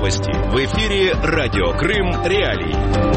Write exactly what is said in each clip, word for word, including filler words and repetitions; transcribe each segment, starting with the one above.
Новости. В эфире Радио Крым. Реалии.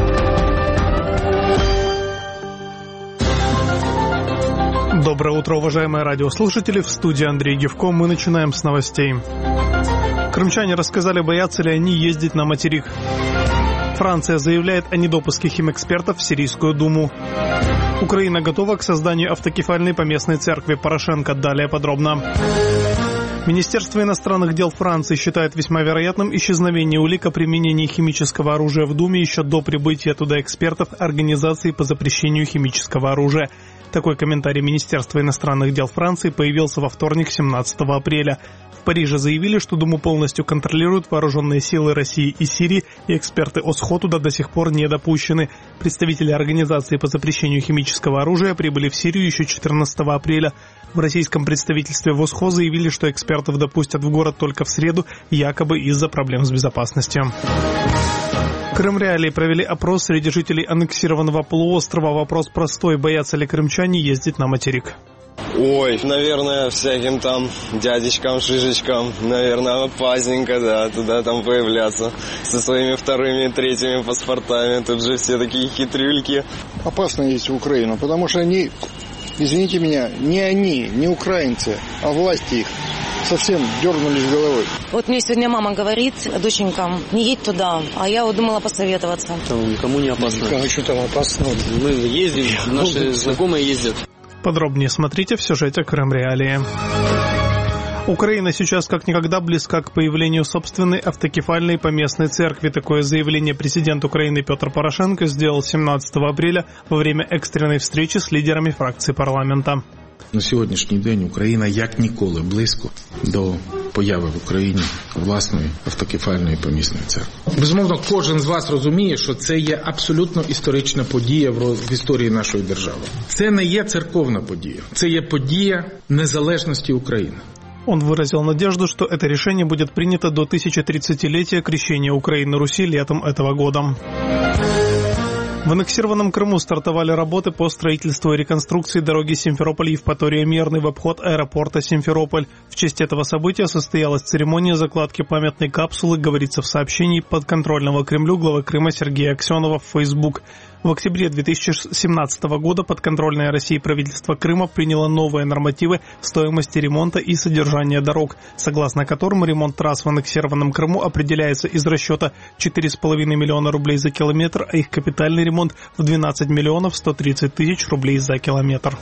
Доброе утро, уважаемые радиослушатели. В студии Андрей Гевко. Мы начинаем с новостей. Крымчане рассказали, боятся ли они ездить на материк. Франция заявляет о недопуске химэкспертов в Сирийскую Думу. Украина готова к созданию автокефальной поместной церкви. Порошенко. Далее подробно. Министерство иностранных дел Франции считает весьма вероятным исчезновение улик о применении химического оружия в Думе еще до прибытия туда экспертов Организации по запрещению химического оружия. Такой комментарий Министерства иностранных дел Франции появился во вторник, семнадцатого апреля. В Париже заявили, что Думу полностью контролируют вооруженные силы России и Сирии, и эксперты ОСХО туда до сих пор не допущены. Представители Организации по запрещению химического оружия прибыли в Сирию еще четырнадцатого апреля. В российском представительстве в ОСХО заявили, что экспертов допустят в город только в среду, якобы из-за проблем с безопасностью. Крым Реалии провели опрос среди жителей аннексированного полуострова. Вопрос простой: боятся ли крымчане ездить на материк? Ой, наверное, всяким там дядечкам, шишечкам, наверное, опасненько, да, туда там появляться со своими вторыми, третьими паспортами. Тут же все такие хитрюльки. Опасно ездить в Украину, потому что они, извините меня, не они, не украинцы, а власти их совсем дернулись головой. Вот мне сегодня мама говорит доченькам: не едь туда, а я вот думала посоветоваться. Там никому не опасно. А что там опасно? Мы ездим, наши знакомые ездят. Подробнее смотрите в сюжете Крым Реалии. Украина сейчас как никогда близка к появлению собственной автокефальной поместной церкви. Такое заявление президент Украины Петр Порошенко сделал семнадцатого апреля во время экстренной встречи с лидерами фракцій парламента. На сьогоднішній день Україна як ніколи близько до появи в Україні власної автокефальної помісної церкви. Безумовно, кожен з вас розуміє, що це є абсолютно історична подія в історії нашої держави. Це не є церковна подія, це є подія незалежності України. Он выразил надежду, что это решение будет принято до тысячетридцатилетия крещения Украины Руси летом этого года. В аннексированном Крыму стартовали работы по строительству и реконструкции дороги Симферополь-Евпатория-Мирный в обход аэропорта Симферополь. В честь этого события состоялась церемония закладки памятной капсулы, говорится в сообщении подконтрольного Кремлю главы Крыма Сергея Аксенова в Facebook. В октябре две тысячи семнадцатого года подконтрольное России правительство Крыма приняло новые нормативы стоимости ремонта и содержания дорог, согласно которым ремонт трасс в аннексированном Крыму определяется из расчета четыре с половиной миллиона рублей за километр, а их капитальный ремонт в двенадцать миллионов сто тридцать тысяч рублей за километр.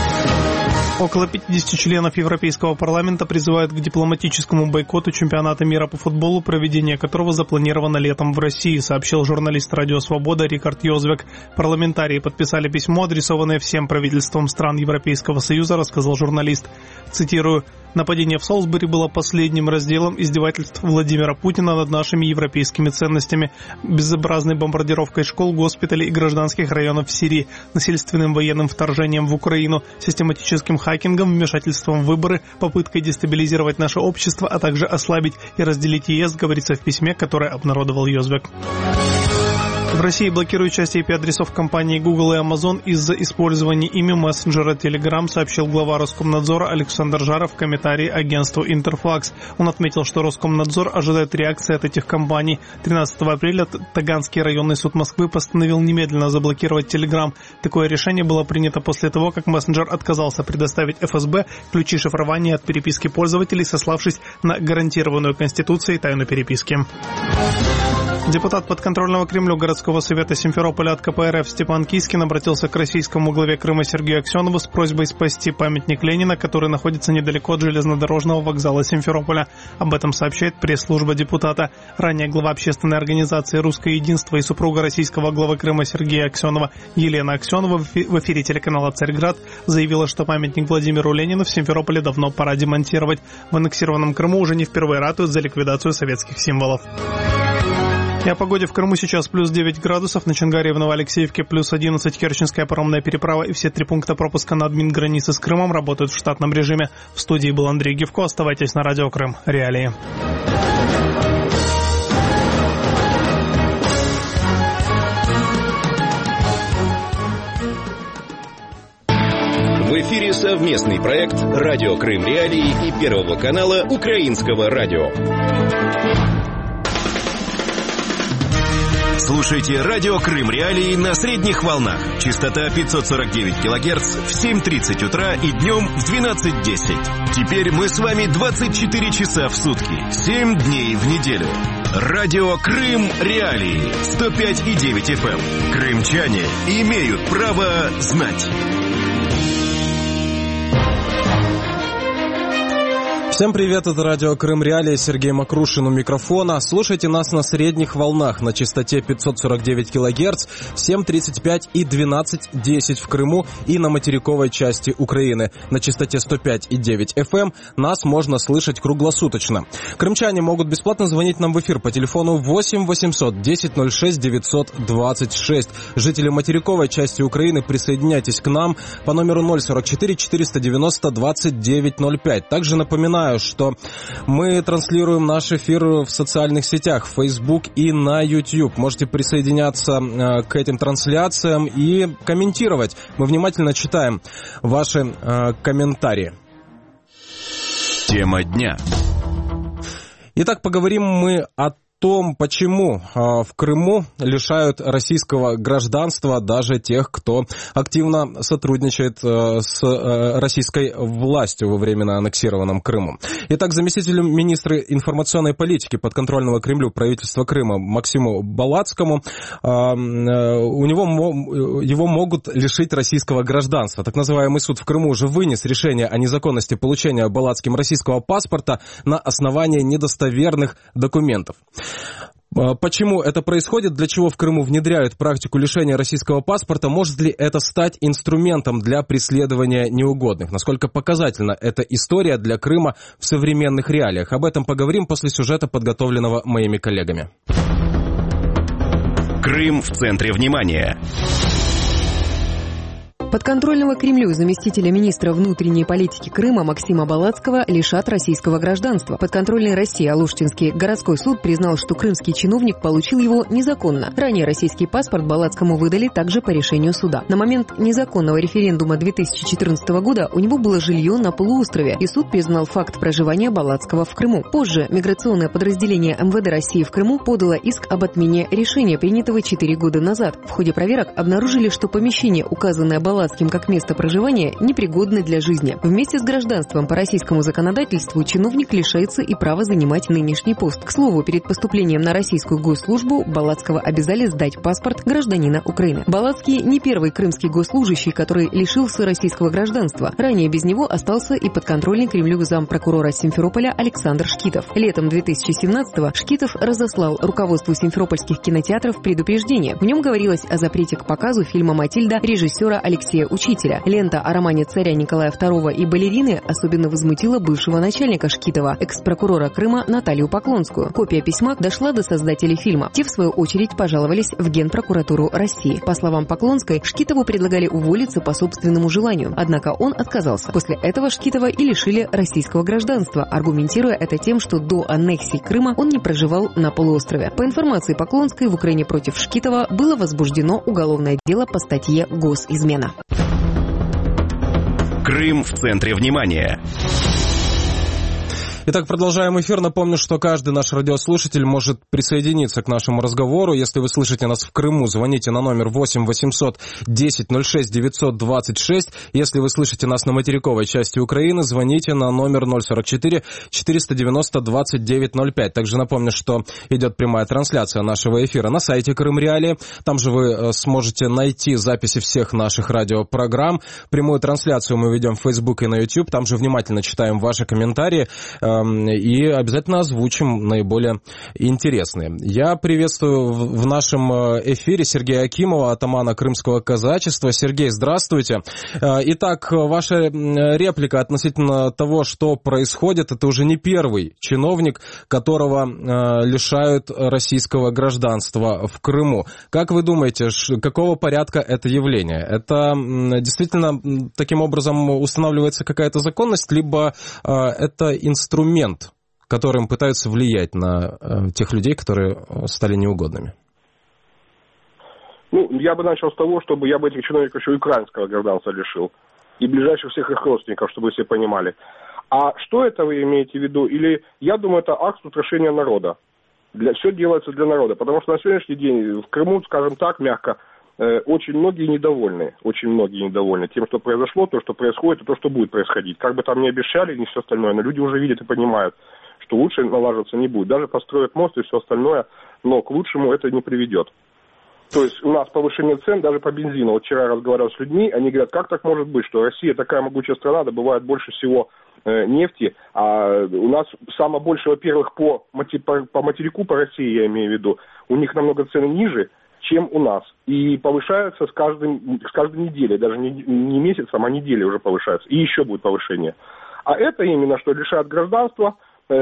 Около пятидесяти членов Европейского парламента призывают к дипломатическому бойкоту чемпионата мира по футболу, проведение которого запланировано летом в России, сообщил журналист «Радио Свобода» Рикард Йозвек. Парламентарии подписали письмо, адресованное всем правительствам стран Европейского Союза, рассказал журналист. Цитирую: «Нападение в Солсбери было последним разделом издевательств Владимира Путина над нашими европейскими ценностями, безобразной бомбардировкой школ, госпиталей и гражданских районов в Сирии, насильственным военным вторжением в Украину, систематическим хакингом, вмешательством в выборы, попыткой дестабилизировать наше общество, а также ослабить и разделить ЕС», говорится в письме, которое обнародовал Йозвек. В России блокируют часть ай пи-адресов компании Google и Amazon из-за использования ими мессенджера Telegram, сообщил глава Роскомнадзора Александр Жаров в комментарии агентству Интерфакс. Он отметил, что Роскомнадзор ожидает реакции от этих компаний. тринадцатого апреля Таганский районный суд Москвы постановил немедленно заблокировать Telegram. Такое решение было принято после того, как мессенджер отказался предоставить эф эс бэ ключи шифрования от переписки пользователей, сославшись на гарантированную Конституцией тайну переписки. Депутат подконтрольного Кремлю городского совета Симферополя от ка пэ эр эф Степан Кискин обратился к российскому главе Крыма Сергею Аксенову с просьбой спасти памятник Ленина, который находится недалеко от железнодорожного вокзала Симферополя. Об этом сообщает пресс-служба депутата. Ранее глава общественной организации «Русское единство» и супруга российского главы Крыма Сергея Аксенова Елена Аксенова в эфире телеканала «Царьград» заявила, что памятник Владимиру Ленину в Симферополе давно пора демонтировать. В аннексированном Крыму уже не впервые ратуют за ликвидацию советских символов. И о погоде в Крыму сейчас плюс девять градусов, на Чонгаре и в Новоалексеевке плюс одиннадцать, Керченская паромная переправа и все три пункта пропуска на админгранице с Крымом работают в штатном режиме. В студии был Андрей Гевко. Оставайтесь на Радио Крым. Реалии. В эфире совместный проект «Радио Крым Реалии» и Первого канала Украинского радио. Слушайте радио Крым Реалии на средних волнах. Частота пятьсот сорок девять килогерц в семь тридцать утра и днем в двенадцать десять. Теперь мы с вами двадцать четыре часа в сутки, семь дней в неделю. Радио Крым Реалии сто пять и девять эф эм. Крымчане имеют право знать. Всем привет, это радио Крым Реалии, Сергей Макрушин у микрофона. Слушайте нас на средних волнах на частоте пятьсот сорок девять килогерц, семь тридцать пять и двенадцать десять в Крыму и на материковой части Украины. На частоте сто пять и девять эф эм нас можно слышать круглосуточно. Крымчане могут бесплатно звонить нам в эфир по телефону восемь восемьсот десять ноль шесть девятьсот двадцать шесть. Жители материковой части Украины, присоединяйтесь к нам по номеру ноль сорок четыре четыреста девяносто двадцать девять ноль пять. Также напоминаю, что мы транслируем наш эфир в социальных сетях, в Facebook и на YouTube. Можете присоединяться к этим трансляциям и комментировать. Мы внимательно читаем ваши э, комментарии. Тема дня. Итак, поговорим мы о том, почему в Крыму лишают российского гражданства даже тех, кто активно сотрудничает с российской властью во временно аннексированном Крыму. Итак, заместителю министра информационной политики подконтрольного Кремлю правительства Крыма Максиму Балацкому, у него его могут лишить российского гражданства. Так называемый суд в Крыму уже вынес решение о незаконности получения Балацким российского паспорта на основании недостоверных документов. Почему это происходит, для чего в Крыму внедряют практику лишения российского паспорта, может ли это стать инструментом для преследования неугодных? Насколько показательна эта история для Крыма в современных реалиях? Об этом поговорим после сюжета, подготовленного моими коллегами. Крым в центре внимания. Подконтрольного Кремлю заместителя министра внутренней политики Крыма Максима Балацкого лишат российского гражданства. Подконтрольный России Алуштинский городской суд признал, что крымский чиновник получил его незаконно. Ранее российский паспорт Балацкому выдали также по решению суда. На момент незаконного референдума две тысячи четырнадцатого года у него было жилье на полуострове, и суд признал факт проживания Балацкого в Крыму. Позже миграционное подразделение эм вэ дэ России в Крыму подало иск об отмене решения, принятого четыре года назад. В ходе проверок обнаружили, что помещение, указанное Балацким как место проживания, непригодны для жизни. Вместе с гражданством по российскому законодательству чиновник лишается и права занимать нынешний пост. К слову, перед поступлением на российскую госслужбу Балацкого обязали сдать паспорт гражданина Украины. Балацкий не первый крымский госслужащий, который лишился российского гражданства. Ранее без него остался и подконтрольный Кремлю зампрокурора Симферополя Александр Шкитов. Летом две тысячи семнадцатого Шкитов разослал руководству симферопольских кинотеатров предупреждение. В нем говорилось о запрете к показу фильма «Матильда» режиссера Алексея Учителя. Лента о романе царя Николая второго и балерины особенно возмутила бывшего начальника Шкитова, экс-прокурора Крыма Наталью Поклонскую. Копия письма дошла до создателей фильма. Те, в свою очередь, пожаловались в Генпрокуратуру России. По словам Поклонской, Шкитову предлагали уволиться по собственному желанию, однако он отказался. После этого Шкитова и лишили российского гражданства, аргументируя это тем, что до аннексии Крыма он не проживал на полуострове. По информации Поклонской, в Украине против Шкитова было возбуждено уголовное дело по статье «Госизмена». Крым в центре внимания. Итак, продолжаем эфир. Напомню, что каждый наш радиослушатель может присоединиться к нашему разговору. Если вы слышите нас в Крыму, звоните на номер восемь восемьсот десять ноль шесть девятьсот двадцать шесть. Если вы слышите нас на материковой части Украины, звоните на номер ноль сорок четыре четыреста девяносто двадцать девять ноль пять. Также напомню, что идет прямая трансляция нашего эфира на сайте Крым Реалии. Там же вы сможете найти записи всех наших радиопрограмм. Прямую трансляцию мы ведем в Facebook и на YouTube. Там же внимательно читаем ваши комментарии и обязательно озвучим наиболее интересные. Я приветствую в нашем эфире Сергея Акимова, атамана крымского казачества. Сергей, здравствуйте. Итак, ваша реплика относительно того, что происходит, это уже не первый чиновник, которого лишают российского гражданства в Крыму. Как вы думаете, какого порядка это явление? Это действительно таким образом устанавливается какая-то законность, либо это инструмент, которым пытаются влиять на э, тех людей, которые стали неугодными? Ну, я бы начал с того, чтобы я бы этих чиновников еще и украинского гражданства лишил. И ближайших всех их родственников, чтобы все понимали. А что это вы имеете в виду? Или, я думаю, это акт устрашения народа. Для, все делается для народа, потому что на сегодняшний день в Крыму, скажем так, мягко, э, очень многие недовольны, очень многие недовольны тем, что произошло, то, что происходит, и то, что будет происходить. Как бы там ни обещали, ни все остальное, но люди уже видят и понимают, что лучше налаживаться не будет. Даже построят мост и все остальное, но к лучшему это не приведет. То есть у нас повышение цен даже по бензину. Вот вчера я разговаривал с людьми, они говорят, как так может быть, что Россия такая могучая страна, добывает больше всего э, нефти, а у нас самое больше, во-первых, по, по, по материку, по России, я имею в виду, у них намного цены ниже, чем у нас. И повышаются с, каждым, с каждой неделей, даже не, не месяцем, а неделей уже повышаются. И еще будет повышение. А это именно, что лишают гражданства,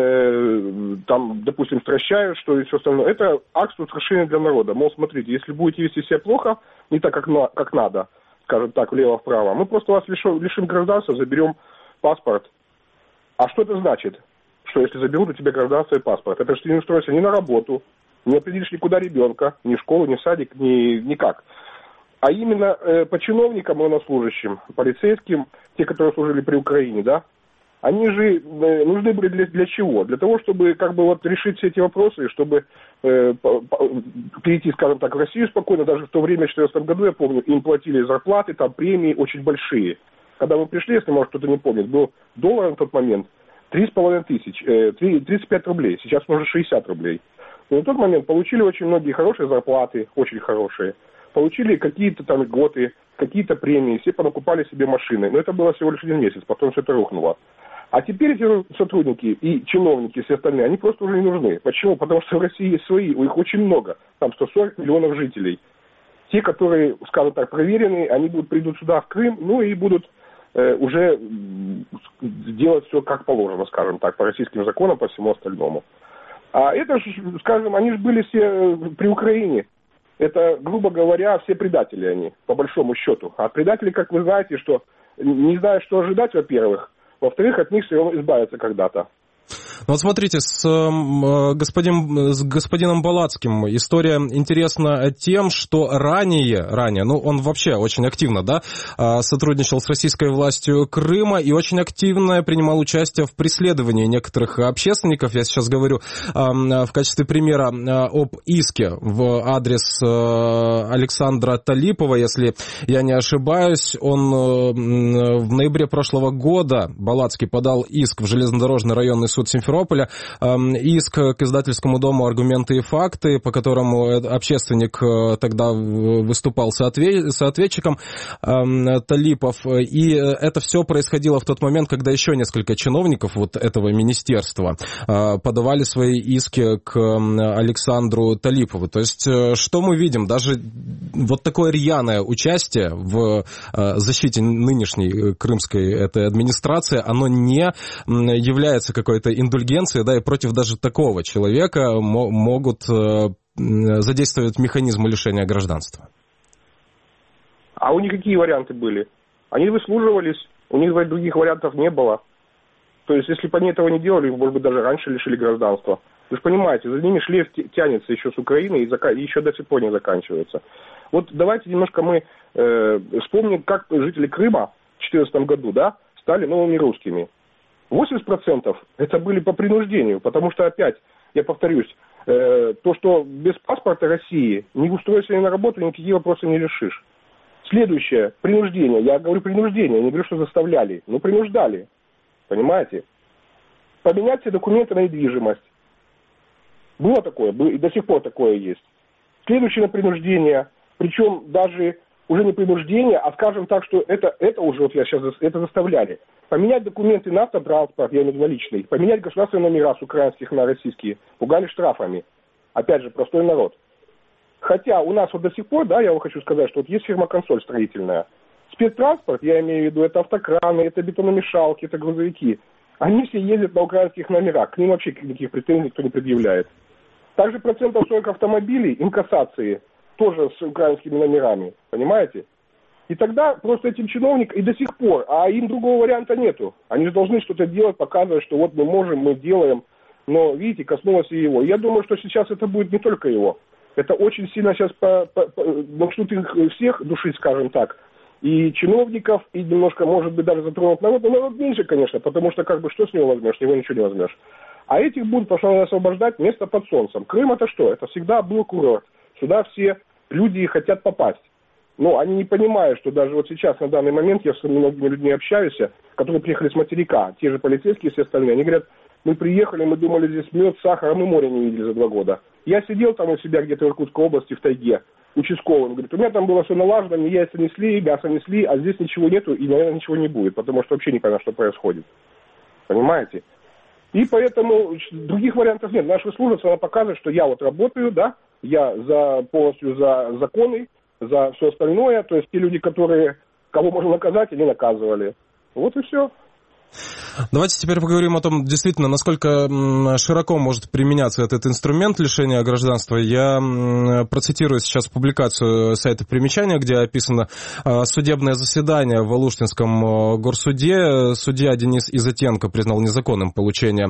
э, там, допустим, стращают, что и все остальное. Это акт устрашения для народа. Мол, смотрите, если будете вести себя плохо, не так, как, на, как надо, скажем так, влево-вправо, мы просто вас лишим, лишим гражданства, заберем паспорт. А что это значит? Что если заберут у тебя гражданство и паспорт? Это что ты не устроишься ни на работу, не определишь никуда ребенка, ни в школу, ни в садик, ни никак. А именно э, по чиновникам и военнослужащим, полицейским, те, которые служили при Украине, да, они же э, нужны были для, для чего? Для того, чтобы как бы вот решить все эти вопросы, чтобы э, по, по, перейти, скажем так, в Россию спокойно. Даже в то время, в две тысячи четырнадцатом году, я помню, им платили зарплаты, там премии очень большие. Когда мы пришли, если, может, кто-то не помнит, был доллар на тот момент три с половиной тысяч, э, тридцать пять рублей, сейчас уже шестьдесят рублей. И на тот момент получили очень многие хорошие зарплаты, очень хорошие. Получили какие-то там льготы, какие-то премии, все понакупали себе машины. Но это было всего лишь один месяц, потом все это рухнуло. А теперь эти сотрудники и чиновники, все остальные, они просто уже не нужны. Почему? Потому что в России есть свои, у них очень много, там сто сорок миллионов жителей. Те, которые, скажем так, проверенные, они будут, придут сюда, в Крым, ну и будут э, уже делать все как положено, скажем так, по российским законам, по всему остальному. А это же, скажем, они же были все при Украине. Это, грубо говоря, все предатели они, по большому счету. А предатели, как вы знаете, что не знают, что ожидать, во-первых. Во-вторых, от них все равно избавиться когда-то. Ну вот смотрите, с, э, господин, с господином Балацким история интересна тем, что ранее, ранее, ну он вообще очень активно, да, сотрудничал с российской властью Крыма и очень активно принимал участие в преследовании некоторых общественников. Я сейчас говорю э, в качестве примера э, об иске в адрес э, Александра Талипова, если я не ошибаюсь. Он э, в ноябре прошлого года, Балацкий, подал иск в железнодорожный районный суд Симферополя, иск к издательскому дому «Аргументы и факты», по которому общественник тогда выступал соответчиком Талипов. И это все происходило в тот момент, когда еще несколько чиновников вот этого министерства подавали свои иски к Александру Талипову. То есть что мы видим? Даже вот такое рьяное участие в защите нынешней крымской этой администрации, оно не является какой-то индульгенцией, да, и против даже такого человека могут задействовать механизмы лишения гражданства. А у них какие варианты были? Они выслуживались, у них других вариантов не было. То есть, если бы они этого не делали, может быть, даже раньше лишили гражданства. Вы же понимаете, за ними шлейф тянется еще с Украины и, зака... и еще до сих пор не заканчивается. Вот давайте немножко мы э, вспомним, как жители Крыма в две тысячи четырнадцатом году, да, стали новыми русскими. восемьдесят процентов это были по принуждению, потому что, опять, я повторюсь, э, то, что без паспорта России не устроишься на работу, никакие вопросы не решишь. Следующее, принуждение. Я говорю принуждение, я не говорю, что заставляли, но принуждали. Понимаете? Поменять все документы на недвижимость. Было такое, и до сих пор такое есть. Следующее на принуждение, причем даже уже не принуждение, а скажем так, что это, это уже, вот я сейчас, это заставляли. Поменять документы на автотранспорт, я имею в виду наличный, поменять государственные номера с украинских на российские, пугали штрафами. Опять же, простой народ. Хотя у нас вот до сих пор, да, я вам хочу сказать, что вот есть фирма «Консоль» строительная. Спецтранспорт, я имею в виду, это автокраны, это бетономешалки, это грузовики. Они все ездят на украинских номерах, к ним вообще никаких претензий никто не предъявляет. Также процентов сорок автомобилей, инкассации, тоже с украинскими номерами, понимаете? И тогда просто этим чиновникам, и до сих пор, а им другого варианта нету. Они же должны что-то делать, показывать, что вот мы можем, мы делаем, но, видите, коснулось и его. Я думаю, что сейчас это будет не только его. Это очень сильно сейчас по, по, по, начнут их всех душить, скажем так. и чиновников, и немножко, может быть, даже затронут народ, но народ меньше, конечно, потому что как бы что с него возьмешь, с него ничего не возьмешь. А этих будут, потому что надо освобождать место под солнцем. Крым это что? Это всегда был курорт. Сюда все люди хотят попасть. Но они не понимают, что даже вот сейчас, на данный момент, я с многими людьми общаюсь, которые приехали с материка, те же полицейские и все остальные, они говорят, мы приехали, мы думали, здесь мед, сахар, а мы море не видели за два года. Я сидел там у себя где-то в Иркутской области, в тайге, участковым, говорит, у меня там было все налажено, мне яйца несли, мясо несли, а здесь ничего нету и, наверное, ничего не будет, потому что вообще непонятно, что происходит. Понимаете? И поэтому других вариантов нет. Наша служба, она показывает, что я вот работаю, да, я за, полностью за законы, за все остальное, то есть те люди, которые, кого можно наказать, они наказывали. Вот и все. Давайте теперь поговорим о том, действительно, насколько широко может применяться этот инструмент лишения гражданства. Я процитирую сейчас публикацию сайта «Примечания», где описано судебное заседание в Алуштинском горсуде. Судья Денис Изотенко признал незаконным получение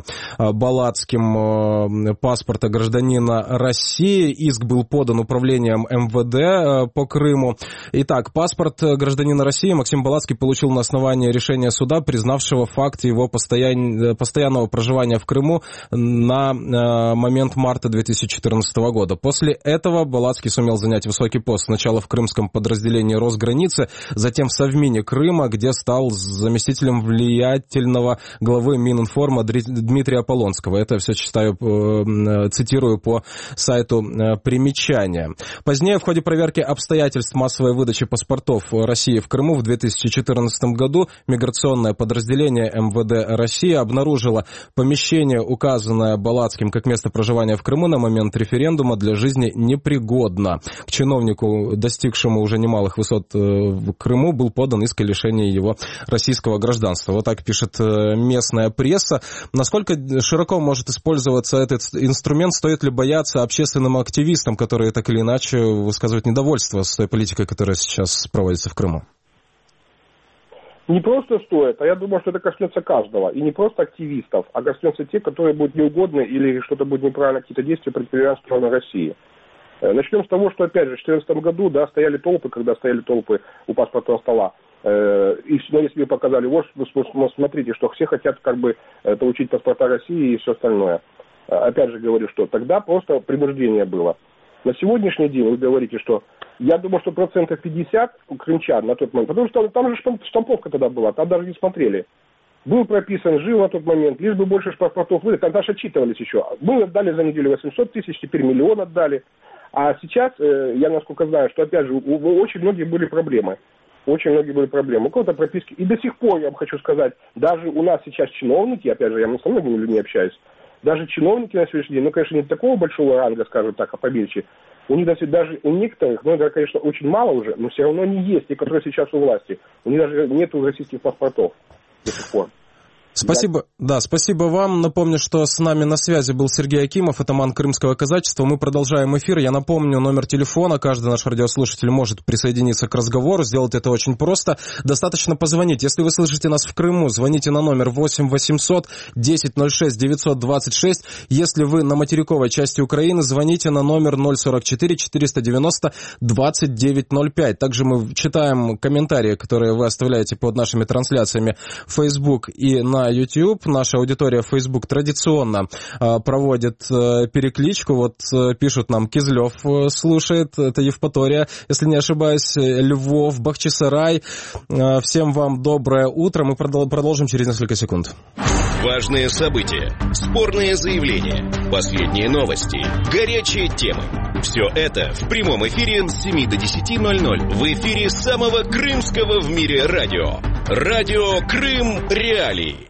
Балацким паспорта гражданина России. Иск был подан управлением эм вэ дэ по Крыму. Итак, паспорт гражданина России Максим Балацкий получил на основании решения суда, признавшего факт его постоян... постоянного проживания в Крыму на э, момент марта две тысячи четырнадцатого года. После этого Балацкий сумел занять высокий пост сначала в крымском подразделении Росграницы, затем в Совмине Крыма, где стал заместителем влиятельного главы Мининформа Дмитрия Полонского. Это все читаю, э, цитирую по сайту э, «Примечания». Позднее в ходе проверки обстоятельств массовой выдачи паспортов России в Крыму в две тысячи четырнадцатом году миграционное подразделение эм вэ дэ России обнаружила помещение, указанное Балацким как место проживания в Крыму на момент референдума, для жизни непригодно. К чиновнику, достигшему уже немалых высот в Крыму, был подан иск о лишении его российского гражданства. Вот так пишет местная пресса. Насколько широко может использоваться этот инструмент? Стоит ли бояться общественным активистам, которые так или иначе высказывают недовольство с той политикой, которая сейчас проводится в Крыму? Не просто стоит, а я думаю, что это коснется каждого. И не просто активистов, а коснется тех, которые будут неугодны или что-то будет неправильно, какие-то действия предпринимать в сторону России. Начнем с того, что, опять же, в две тысячи четырнадцатом году, да, стояли толпы, когда стояли толпы у паспортного стола. И они себе показали, вот, смотрите, что все хотят как бы получить паспорта России и все остальное. Опять же говорю, что тогда просто принуждение было. На сегодняшний день вы говорите, что я думаю, что процентов пятьдесят у крымчан на тот момент, потому что там же штамповка тогда была, там даже не смотрели. Был прописан, жил на тот момент, лишь бы больше паспортов выдать, тогда же отчитывались еще. Мы отдали за неделю восемьсот тысяч, теперь миллион отдали. А сейчас, я насколько знаю, что опять же, у, у очень многих были проблемы. Очень многие были проблемы. У кого-то прописки. И до сих пор, я вам хочу сказать, даже у нас сейчас чиновники, опять же, я со многими людьми общаюсь, даже чиновники на сегодняшний день, ну, конечно, не такого большого ранга, скажем так, а помельче, у них даже у некоторых, ну, это, конечно, очень мало уже, но все равно они есть, те, которые сейчас у власти. У них даже нету российских паспортов до сих пор. Спасибо, да, спасибо вам. Напомню, что с нами на связи был Сергей Акимов, атаман Крымского казачества. Мы продолжаем эфир. Я напомню, номер телефона. Каждый наш радиослушатель может присоединиться к разговору. Сделать это очень просто. Достаточно позвонить. Если вы слышите нас в Крыму, звоните на номер восемь восемьсот десять ноль шесть девятьсот двадцать шесть. Если вы на материковой части Украины, звоните на номер ноль сорок четыре четыреста девяносто двадцать девять ноль пять. Также мы читаем комментарии, которые вы оставляете под нашими трансляциями в Facebook и на YouTube. Наша аудитория в Facebook традиционно э, проводит э, перекличку. Вот э, пишут нам, Кизлев э, слушает, это Евпатория, если не ошибаюсь, Львов, Бахчисарай. Э, всем вам доброе утро. Мы продол- продолжим через несколько секунд. Важные события, спорные заявления, последние новости, горячие темы. Все это в прямом эфире с семи до десяти ноль ноль в эфире самого крымского в мире радио. Радио Крым Реалии.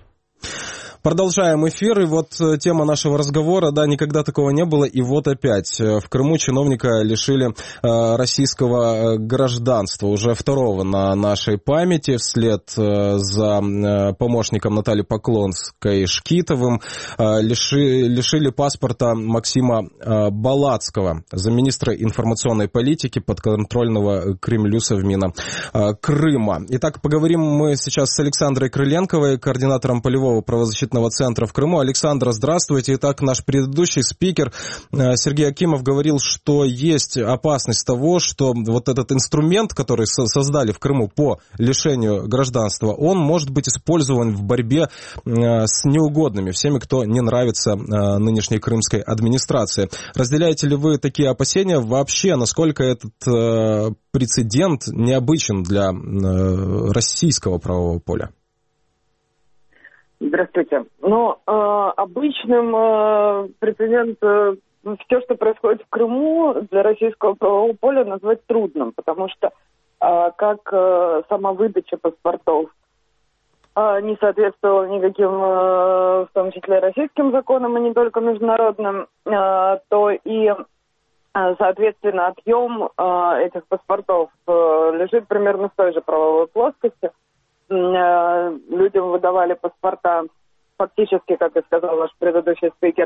Продолжаем эфир, и вот тема нашего разговора, да, никогда такого не было, и вот опять. В Крыму чиновника лишили э, российского гражданства, уже второго на нашей памяти, вслед э, за э, помощником Натальи Поклонской Шкитовым э, лиши, лишили паспорта Максима э, Балацкого, замминистра информационной политики подконтрольного Кремлю Совмина э, Крыма. Итак, поговорим мы сейчас с Александрой Крыленковой, координатором полевого правозащитного правозащитного центра в Крыму. Александра, здравствуйте. Итак, наш предыдущий спикер Сергей Акимов говорил, что есть опасность того, что вот этот инструмент, который создали в Крыму по лишению гражданства, он может быть использован в борьбе с неугодными, всеми, кто не нравится нынешней крымской администрации. Разделяете ли вы такие опасения? Вообще, насколько этот прецедент необычен для российского правового поля? Здравствуйте. Ну, э, обычным э, прецедент, э, все, что происходит в Крыму, для российского правового поля назвать трудным, потому что э, как э, сама выдача паспортов э, не соответствовала никаким, э, в том числе российским законам, и не только международным, э, то и, э, соответственно, отъем э, этих паспортов э, лежит примерно в той же правовой плоскости. Людям выдавали паспорта фактически, как и сказал наш предыдущий спикер,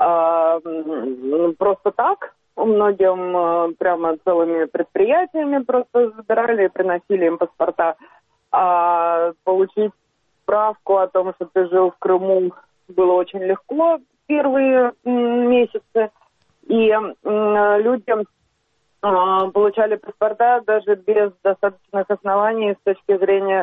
просто так. Многим прямо целыми предприятиями просто забирали и приносили им паспорта. А получить справку о том, что ты жил в Крыму, было очень легко первые месяцы. И людям получали паспорта даже без достаточных оснований с точки зрения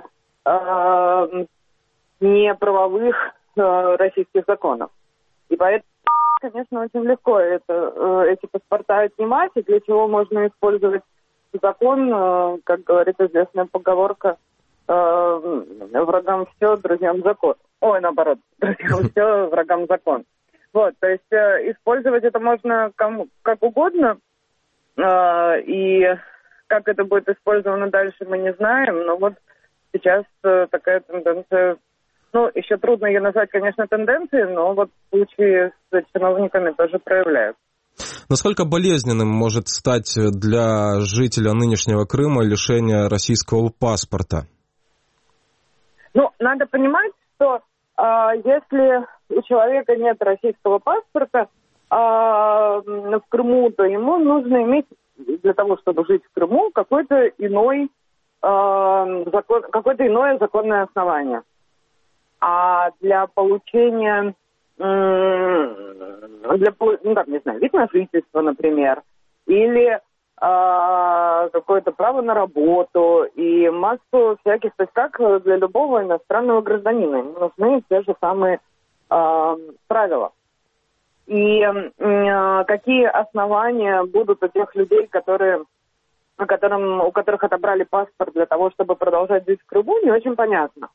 неправовых э, российских законов. И поэтому, конечно, очень легко это, э, эти паспорта отнимать, и для чего можно использовать закон, э, как говорит известная поговорка, э, врагам все, друзьям закон. Ой, наоборот, друзьям все, врагам закон. Вот, то есть э, использовать это можно кому, как угодно, э, и как это будет использовано дальше, мы не знаем, но вот сейчас э, такая тенденция, ну, еще трудно ее назвать, конечно, тенденцией, но вот случаи с чиновниками тоже проявляются. Насколько болезненным может стать для жителя нынешнего Крыма лишение российского паспорта? Ну, надо понимать, что э, если у человека нет российского паспорта э, в Крыму, то ему нужно иметь для того, чтобы жить в Крыму, какой-то иной Закон, какое-то иное законное основание. А для получения, для, ну как, не знаю, вид на жительство, например, или а, какое-то право на работу и массу всяких, то есть как для любого иностранного гражданина, им нужны те же самые а, правила. И а, какие основания будут у тех людей, которые... Которым, у которых отобрали паспорт для того, чтобы продолжать жить в Крыму, не очень понятно.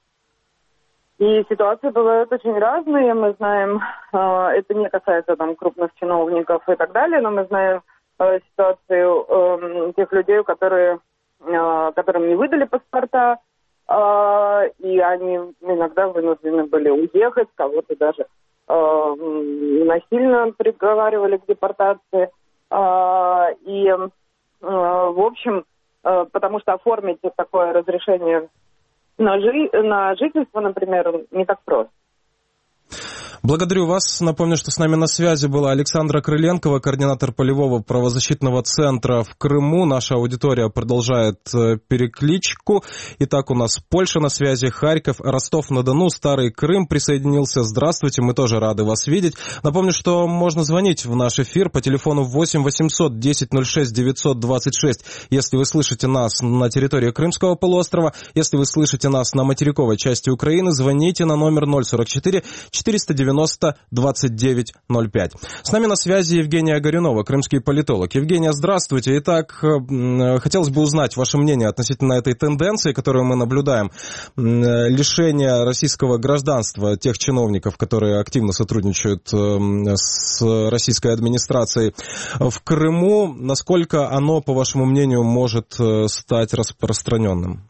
И ситуации бывают очень разные. Мы знаем, э, это не касается там крупных чиновников и так далее, но мы знаем э, ситуацию э, тех людей, которые, э, которым не выдали паспорта, э, и они иногда вынуждены были уехать, кого-то даже э, насильно приговаривали к депортации. Э, и В общем, потому что оформить такое разрешение на, жи- на жительство, например, не так просто. Благодарю вас. Напомню, что с нами на связи была Александра Крыленкова, координатор полевого правозащитного центра в Крыму. Наша аудитория продолжает перекличку. Итак, у нас Польша на связи, Харьков, Ростов-на-Дону, Старый Крым присоединился. Здравствуйте, мы тоже рады вас видеть. Напомню, что можно звонить в наш эфир по телефону восемь восемьсот десять ноль шесть девятьсот двадцать шесть, если вы слышите нас на территории Крымского полуострова. Если вы слышите нас на материковой части Украины, звоните на номер ноль сорок четыре четыреста девяносто двадцать девять ноль пять. С нами на связи Евгения Горюнова, крымский политолог. Евгения, здравствуйте. Итак, хотелось бы узнать ваше мнение относительно этой тенденции, которую мы наблюдаем, лишения российского гражданства тех чиновников, которые активно сотрудничают с российской администрацией в Крыму. Насколько оно, по вашему мнению, может стать распространенным?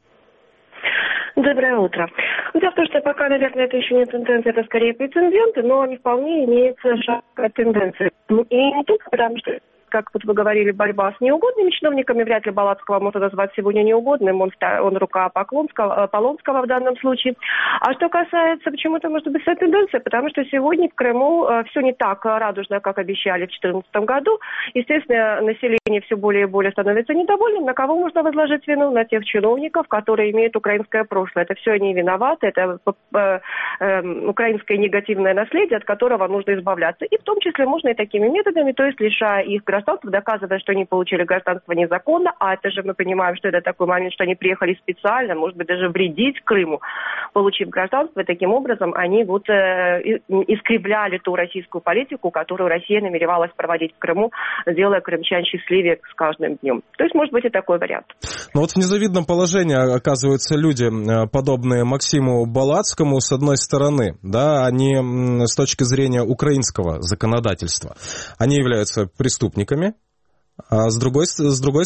Доброе утро. Дело в том, что пока, наверное, это еще не тенденция, это скорее прецеденты, но они вполне имеются шаг к тенденции. И не только потому, что как вот вы говорили, борьба с неугодными чиновниками. Вряд ли Балацкого можно назвать сегодня неугодным. Он, он рука Поклонского, Полонского в данном случае. А что касается, почему-то может быть вся тенденция, потому что сегодня в Крыму все не так радужно, как обещали в две тысячи четырнадцатом году. Естественно, население все более и более становится недовольным. На кого можно возложить вину? На тех чиновников, которые имеют украинское прошлое. Это все они виноваты. Это э, э, украинское негативное наследие, от которого нужно избавляться. И в том числе можно и такими методами, то есть лишая их гражданства, доказывая, что они получили гражданство незаконно, а это же мы понимаем, что это такой момент, что они приехали специально, может быть, даже вредить Крыму, получив гражданство, и таким образом они вот э, искривляли ту российскую политику, которую Россия намеревалась проводить в Крыму, делая крымчан счастливее с каждым днем. То есть, может быть, и такой вариант. Ну вот в незавидном положении оказываются люди, подобные Максиму Балацкому, с одной стороны, да, они с точки зрения украинского законодательства, они являются преступниками, а с другой, с другой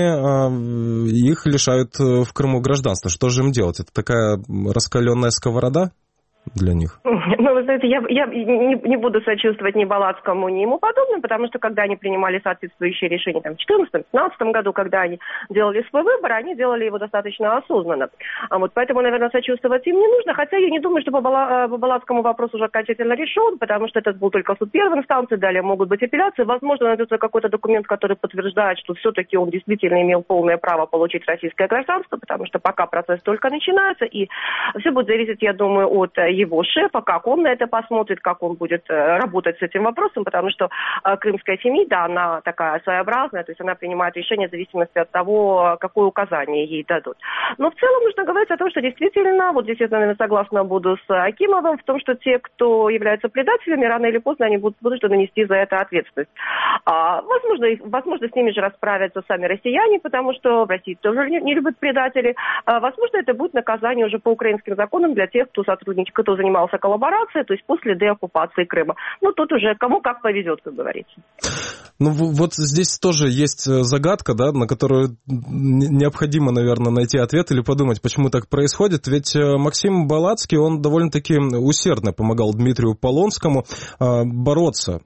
стороны, их лишают в Крыму гражданства. Что же им делать? Это такая раскаленная сковорода для них? Ну, вы знаете, я, я не, не буду сочувствовать ни Балацкому, ни ему подобным, потому что когда они принимали соответствующие решения там, в две тысячи четырнадцатом-две тысячи пятнадцатом году, когда они делали свой выбор, они делали его достаточно осознанно. А вот поэтому, наверное, сочувствовать им не нужно, хотя я не думаю, что по, Бала, по Балацкому вопрос уже окончательно решен, потому что это был только суд первой инстанции, далее могут быть апелляции, возможно, найдется какой-то документ, который подтверждает, что все-таки он действительно имел полное право получить российское гражданство, потому что пока процесс только начинается, и все будет зависеть, я думаю, от его шефа, как он на это посмотрит, как он будет работать с этим вопросом, потому что крымская Фемида, она такая своеобразная, то есть она принимает решение в зависимости от того, какое указание ей дадут. Но в целом нужно говорить о том, что действительно, вот здесь я, наверное, согласна буду с Акимовым, в том, что те, кто являются предателями, рано или поздно они будут вынуждены нести за это ответственность. А, возможно, возможно, с ними же расправятся сами россияне, потому что в России тоже не, не любят предателей. А, возможно, это будет наказание уже по украинским законам для тех, кто сотрудничает, кто занимался коллаборацией, то есть после деоккупации Крыма. Ну, тут уже кому как повезет, как говорится. Ну, вот здесь тоже есть загадка, да, на которую необходимо, наверное, найти ответ или подумать, почему так происходит. Ведь Максим Балацкий, он довольно-таки усердно помогал Дмитрию Полонскому бороться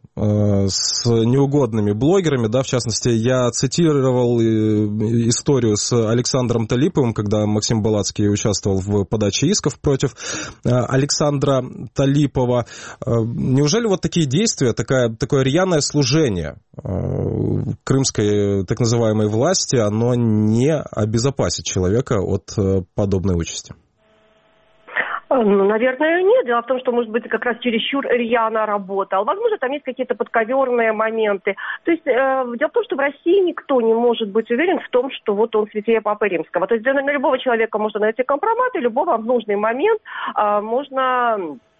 с неугодными блогерами, да, в частности, я цитировал историю с Александром Талиповым, когда Максим Балацкий участвовал в подаче исков против Александра Талипова. Неужели вот такие действия, такая, такое рьяное служение крымской так называемой власти, оно не обезопасит человека от подобной участи? Ну, наверное, нет. Дело в том, что, может быть, как раз чересчур рьяно работал. Возможно, там есть какие-то подковерные моменты. То есть, э, дело в том, что в России никто не может быть уверен в том, что вот он святее Папы Римского. То есть, для, на любого человека можно найти компромат, и любого в нужный момент э, можно...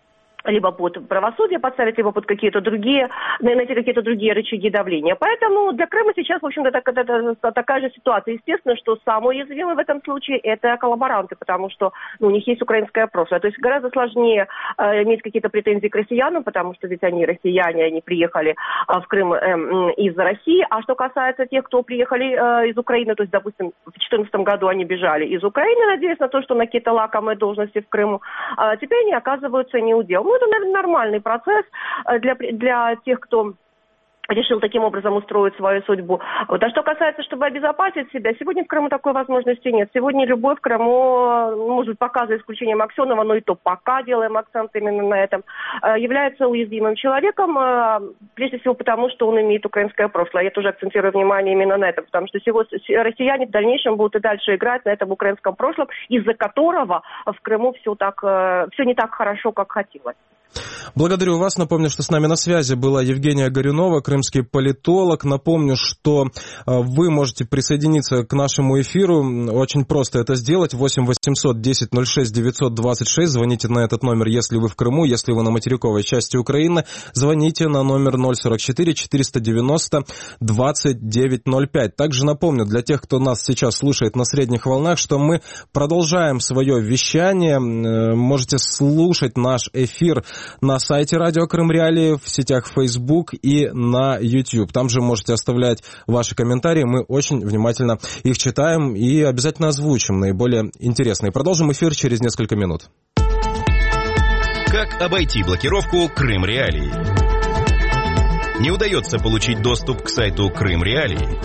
либо под правосудие подставить, либо под какие-то другие, найти какие-то другие рычаги давления. Поэтому для Крыма сейчас, в общем-то, так, это, это, такая же ситуация. Естественно, что самые уязвимые в этом случае это коллаборанты, потому что ну, у них есть украинское прошлое. То есть гораздо сложнее э, иметь какие-то претензии к россиянам, потому что ведь они россияне, они приехали э, в Крым э, из России. А что касается тех, кто приехали э, из Украины, то есть, допустим, в две тысячи четырнадцатом году они бежали из Украины, надеясь на то, что на какие-то лакомые должности в Крыму, а теперь они оказываются не у дел. Ну, это, наверное, нормальный процесс для, для тех, кто решил таким образом устроить свою судьбу. Вот. А что касается, чтобы обезопасить себя, сегодня в Крыму такой возможности нет. Сегодня любой в Крыму, может, пока за исключением Аксенова, но и то пока делаем акцент именно на этом, является уязвимым человеком, прежде всего потому, что он имеет украинское прошлое. Я тоже акцентирую внимание именно на этом, потому что сегодня россияне в дальнейшем будут и дальше играть на этом украинском прошлом, из-за которого в Крыму все, так, все не так хорошо, как хотелось. Благодарю вас. Напомню, что с нами на связи была Евгения Горюнова, крымский политолог. Напомню, что вы можете присоединиться к нашему эфиру. Очень просто это сделать. восемь восемьсот десять ноль шесть девятьсот двадцать шесть. Звоните на этот номер, если вы в Крыму. Если вы на материковой части Украины, звоните на номер ноль сорок четыре четыреста девяносто двадцать девять ноль пять. Также напомню, для тех, кто нас сейчас слушает на средних волнах, что мы продолжаем свое вещание. Можете слушать наш эфир на сайте Радио Крым Реалии, в сетях Facebook и на YouTube. Там же можете оставлять ваши комментарии. Мы очень внимательно их читаем и обязательно озвучим наиболее интересные. Продолжим эфир через несколько минут. Как обойти блокировку Крым Реалии? Не удается получить доступ к сайту Крым Реалии?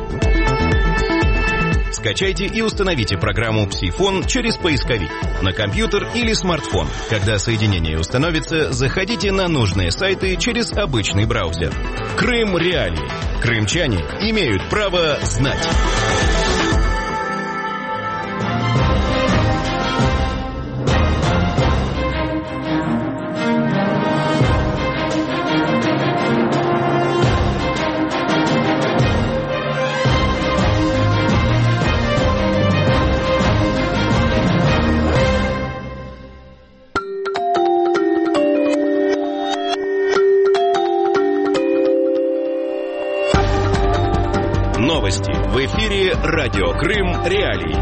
Скачайте и установите программу «Псифон» через поисковик на компьютер или смартфон. Когда соединение установится, заходите на нужные сайты через обычный браузер. Крым Реалии. Крымчане имеют право знать. Новости в эфире «Радио Крым Реалии».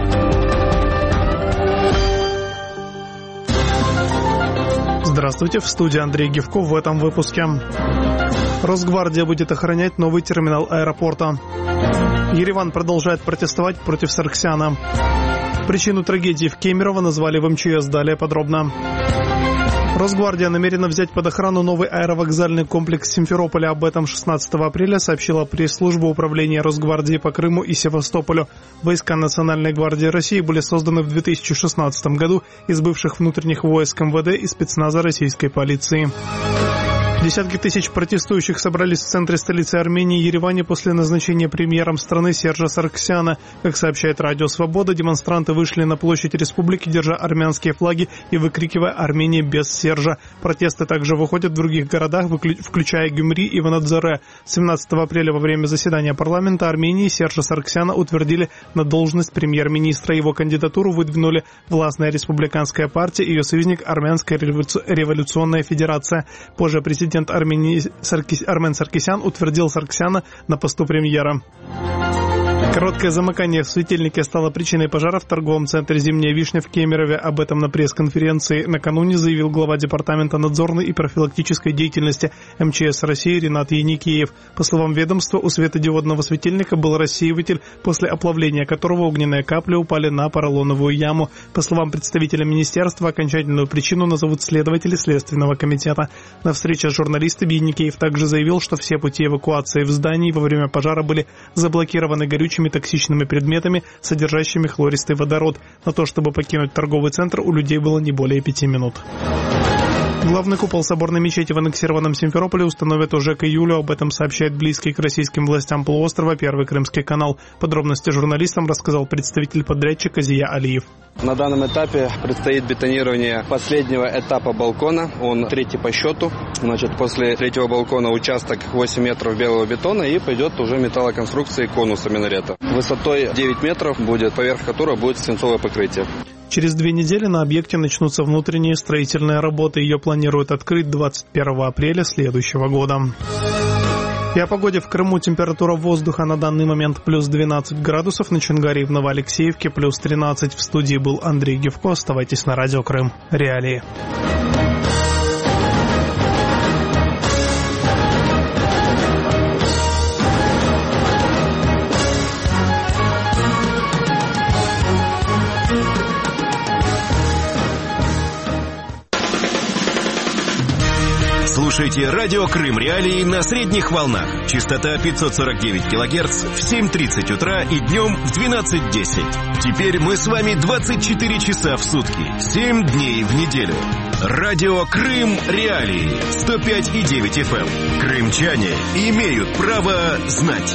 Здравствуйте, в студии Андрей Гевков в этом выпуске. Росгвардия будет охранять новый терминал аэропорта. Ереван продолжает протестовать против Саргсяна. Причину трагедии в Кемерово назвали в эм че эс. Далее подробно. Росгвардия намерена взять под охрану новый аэровокзальный комплекс Симферополя. Об этом шестнадцатого апреля сообщила пресс-служба управления Росгвардии по Крыму и Севастополю. Войска Национальной гвардии России были созданы в две тысячи шестнадцатом году из бывших внутренних войск эм вэ дэ и спецназа российской полиции. Десятки тысяч протестующих собрались в центре столицы Армении Ереване после назначения премьером страны Сержа Саргсяна. Как сообщает Радио Свобода, демонстранты вышли на площадь республики, держа армянские флаги и выкрикивая «Армения без Сержа». Протесты также выходят в других городах, включая Гюмри и Ванадзоре. семнадцатого апреля во время заседания парламента Армении Сержа Саргсяна утвердили на должность премьер-министра. Его кандидатуру выдвинули властная республиканская партия и ее союзник Армянская революционная федерация. Позже президент Президент Армении Саркис... Армен Саркисян утвердил Саргсяна на посту премьера. Короткое замыкание в светильнике стало причиной пожара в торговом центре «Зимняя вишня» в Кемерове. Об этом на пресс-конференции накануне заявил глава Департамента надзорной и профилактической деятельности эм че эс России Ринат Яникеев. По словам ведомства, у светодиодного светильника был рассеиватель, после оплавления которого огненные капли упали на поролоновую яму. По словам представителя министерства, окончательную причину назовут следователи Следственного комитета. На встрече с журналистами Яникеев также заявил, что все пути эвакуации в здании во время пожара были заблокированы горючими токсичными предметами, содержащими хлористый водород. На то, чтобы покинуть торговый центр, у людей было не более пяти минут. Главный купол соборной мечети в аннексированном Симферополе установят уже к июлю. Об этом сообщает близкий к российским властям полуострова Первый Крымский канал. Подробности журналистам рассказал представитель подрядчика Зия Алиев. На данном этапе предстоит бетонирование последнего этапа балкона. Он третий по счету. Значит, после третьего балкона участок восемь метров белого бетона и пойдет уже металлоконструкции конуса минарета. Высотой девять метров будет, поверх которого будет свинцовое покрытие. Через две недели на объекте начнутся внутренние строительные работы. Ее планируют открыть двадцать первого апреля следующего года. И о погоде в Крыму. Температура воздуха на данный момент плюс двенадцать градусов. На Чонгаре и в Новоалексеевке плюс тринадцать. В студии был Андрей Гевко. Оставайтесь на Радио Крым Реалии. Слушайте «Радио Крым Реалии» на средних волнах. Частота пятьсот сорок девять килогерц в семь тридцать утра и днем в двенадцать десять. Теперь мы с вами двадцать четыре часа в сутки, семь дней в неделю. «Радио Крым Реалии» сто пять и девять эф эм. Крымчане имеют право знать.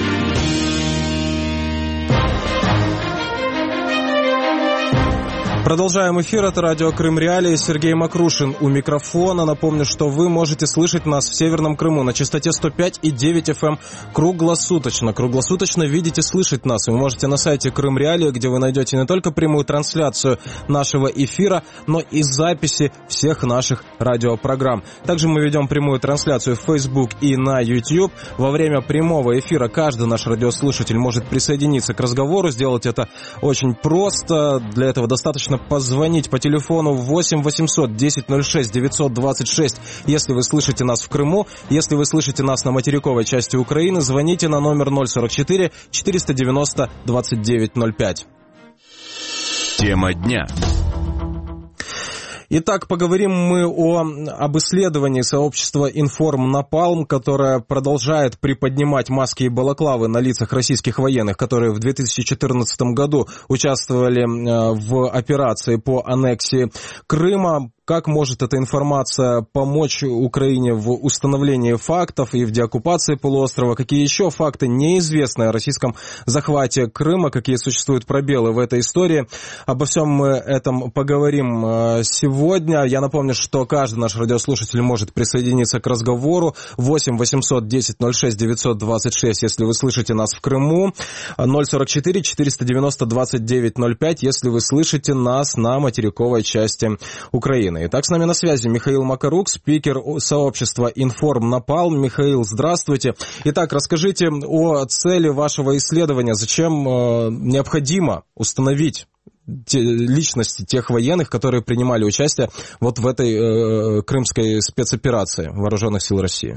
Продолжаем эфир. Это радио Крым Реалии. Сергей Макрушин у микрофона. Напомню, что вы можете слышать нас в Северном Крыму на частоте сто пять и девять эф эм круглосуточно. Круглосуточно видеть и слышать нас. Вы можете на сайте Крым Реалии, где вы найдете не только прямую трансляцию нашего эфира, но и записи всех наших радиопрограмм. Также мы ведем прямую трансляцию в Facebook и на YouTube. Во время прямого эфира каждый наш радиослушатель может присоединиться к разговору. Сделать это очень просто. Для этого достаточно позвонить по телефону восемь восемьсот десять ноль шесть девятьсот двадцать шесть, если вы слышите нас в Крыму. Если вы слышите нас на материковой части Украины, звоните на номер ноль сорок четыре четыреста девяносто двадцать девять ноль пять. Тема дня. Итак, поговорим мы о, об исследовании сообщества Информ Напалм, которое продолжает приподнимать маски и балаклавы на лицах российских военных, которые в две тысячи четырнадцатом году участвовали в операции по аннексии Крыма. Как может эта информация помочь Украине в установлении фактов и в деоккупации полуострова? Какие еще факты неизвестны о российском захвате Крыма? Какие существуют пробелы в этой истории? Обо всем мы этом поговорим сегодня. Я напомню, что каждый наш радиослушатель может присоединиться к разговору. восемь восемьсот десять ноль шесть девятьсот двадцать шесть, если вы слышите нас в Крыму. ноль сорок четыре четыреста девяносто двадцать девять ноль пять, если вы слышите нас на материковой части Украины. Итак, с нами на связи Михаил Макарук, спикер сообщества Информ Напалм. Михаил, здравствуйте. Итак, расскажите о цели вашего исследования. Зачем э, необходимо установить те, личности тех военных, которые принимали участие вот в этой э, крымской спецоперации Вооруженных сил Росії?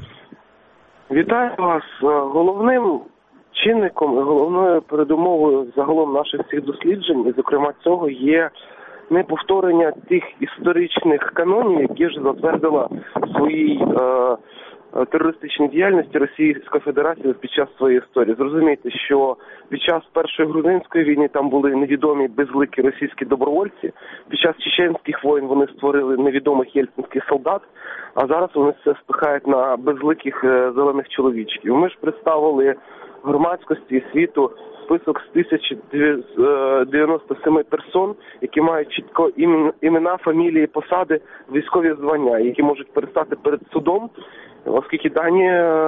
Вітаю вас. Головним чинником і головною передумовою загалом наших всіх досліджень, і зокрема цього, є неповторення тих історичних канонів, які ж затвердила в своїй е, терористичній діяльності Російська Федерація під час своєї історії. Зрозумійте, що під час Першої Грузинської війни там були невідомі безликі російські добровольці, під час чеченських воєн вони створили невідомих єльцинських солдат, а зараз вони все спихають на безликих е, зелених чоловічків. Ми ж представили громадськості і світу список з тисяча дев'яносто сім персон, які мають чітко імена, фамілії, посади, військові звання, які можуть перестати перед судом, оскільки дані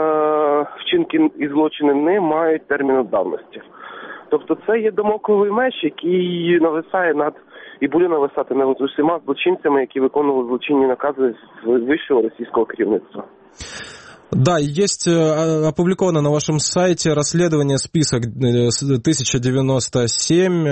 вчинки і злочини не мають терміну давності. Тобто це є дамокловий меч, який нависає над і буде нависати над усіма злочинцями, які виконували злочинні накази з вищого російського керівництва. Да, есть опубликовано на вашем сайте расследование список тысяча девяносто семь,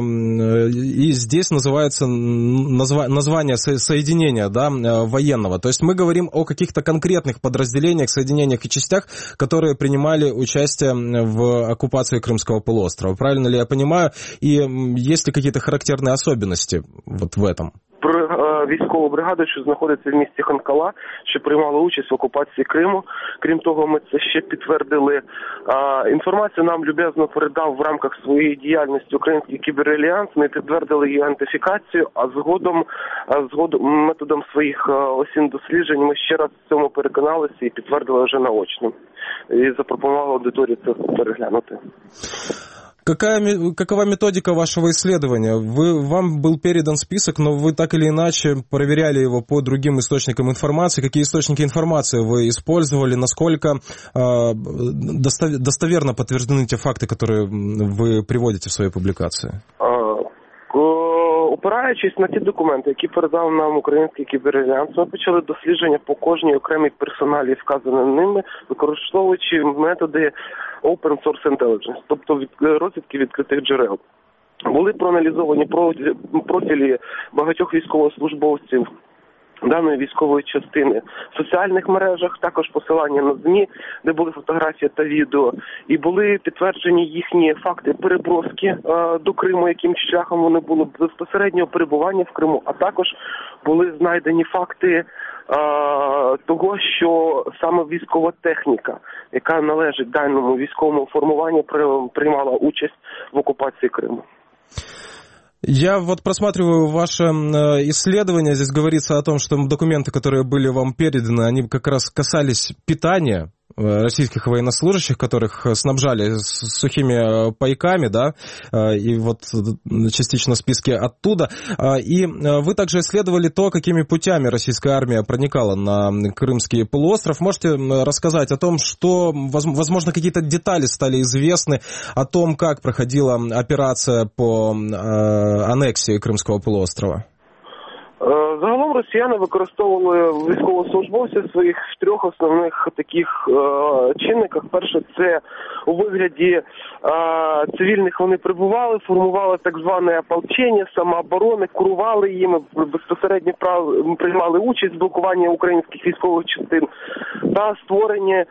и здесь называется название соединения, да, военного. То есть мы говорим о каких-то конкретных подразделениях, соединениях и частях, которые принимали участие в оккупации Крымского полуострова. Правильно ли я понимаю? И есть ли какие-то характерные особенности вот в этом? Військову бригаду, що знаходиться в місті Ханкала, що приймала участь в окупації Криму. Крім того, ми це ще підтвердили. Інформацію нам люб'язно передав в рамках своєї діяльності Український кіберальянс. Ми підтвердили її ідентифікацію, а згодом, згодом методом своїх осін досліджень ми ще раз в цьому переконалися і підтвердили вже наочно. І запропонували аудиторії це переглянути. Какая, какова методика вашего исследования? Вы, вам был передан список, но вы так или иначе проверяли его по другим источникам информации. Какие источники информации вы использовали? Насколько э, достоверно подтверждены те факты, которые вы приводите в своей публикации? Опираючись на ті документи, які передав нам Український кіберальянс, ми почали дослідження по кожній окремій персоналі, вказаній ними, використовуючи методи Open Source Intelligence, тобто від, розвідки відкритих джерел. Були проаналізовані профілі багатьох військовослужбовців даної військової частини в соціальних мережах, також посилання на ЗМІ, де були фотографії та відео, і були підтверджені їхні факти переброски е, до Криму, яким шляхом вони були, безпосереднього перебування в Криму, а також були знайдені факти е, того, що саме військова техніка, яка належить даному військовому формуванню, приймала участь в окупації Криму. Я вот просматриваю ваше исследование, здесь говорится о том, что документы, которые были вам переданы, они как раз касались питания российских военнослужащих, которых снабжали сухими пайками, да, и вот частично списки оттуда. И вы также исследовали то, какими путями российская армия проникала на Крымский полуостров. Можете рассказать о том, что, возможно, какие-то детали стали известны о том, как проходила операция по аннексии Крымского полуострова? Загалом росіяни використовували військовослужбовців своїх в трьох основних таких е, чинниках. Перше, це у вигляді е, цивільних вони прибували, формували так зване ополчення, самооборони, курували їм, безпосередньо прав, приймали участь в блокуванні українських військових частин та створення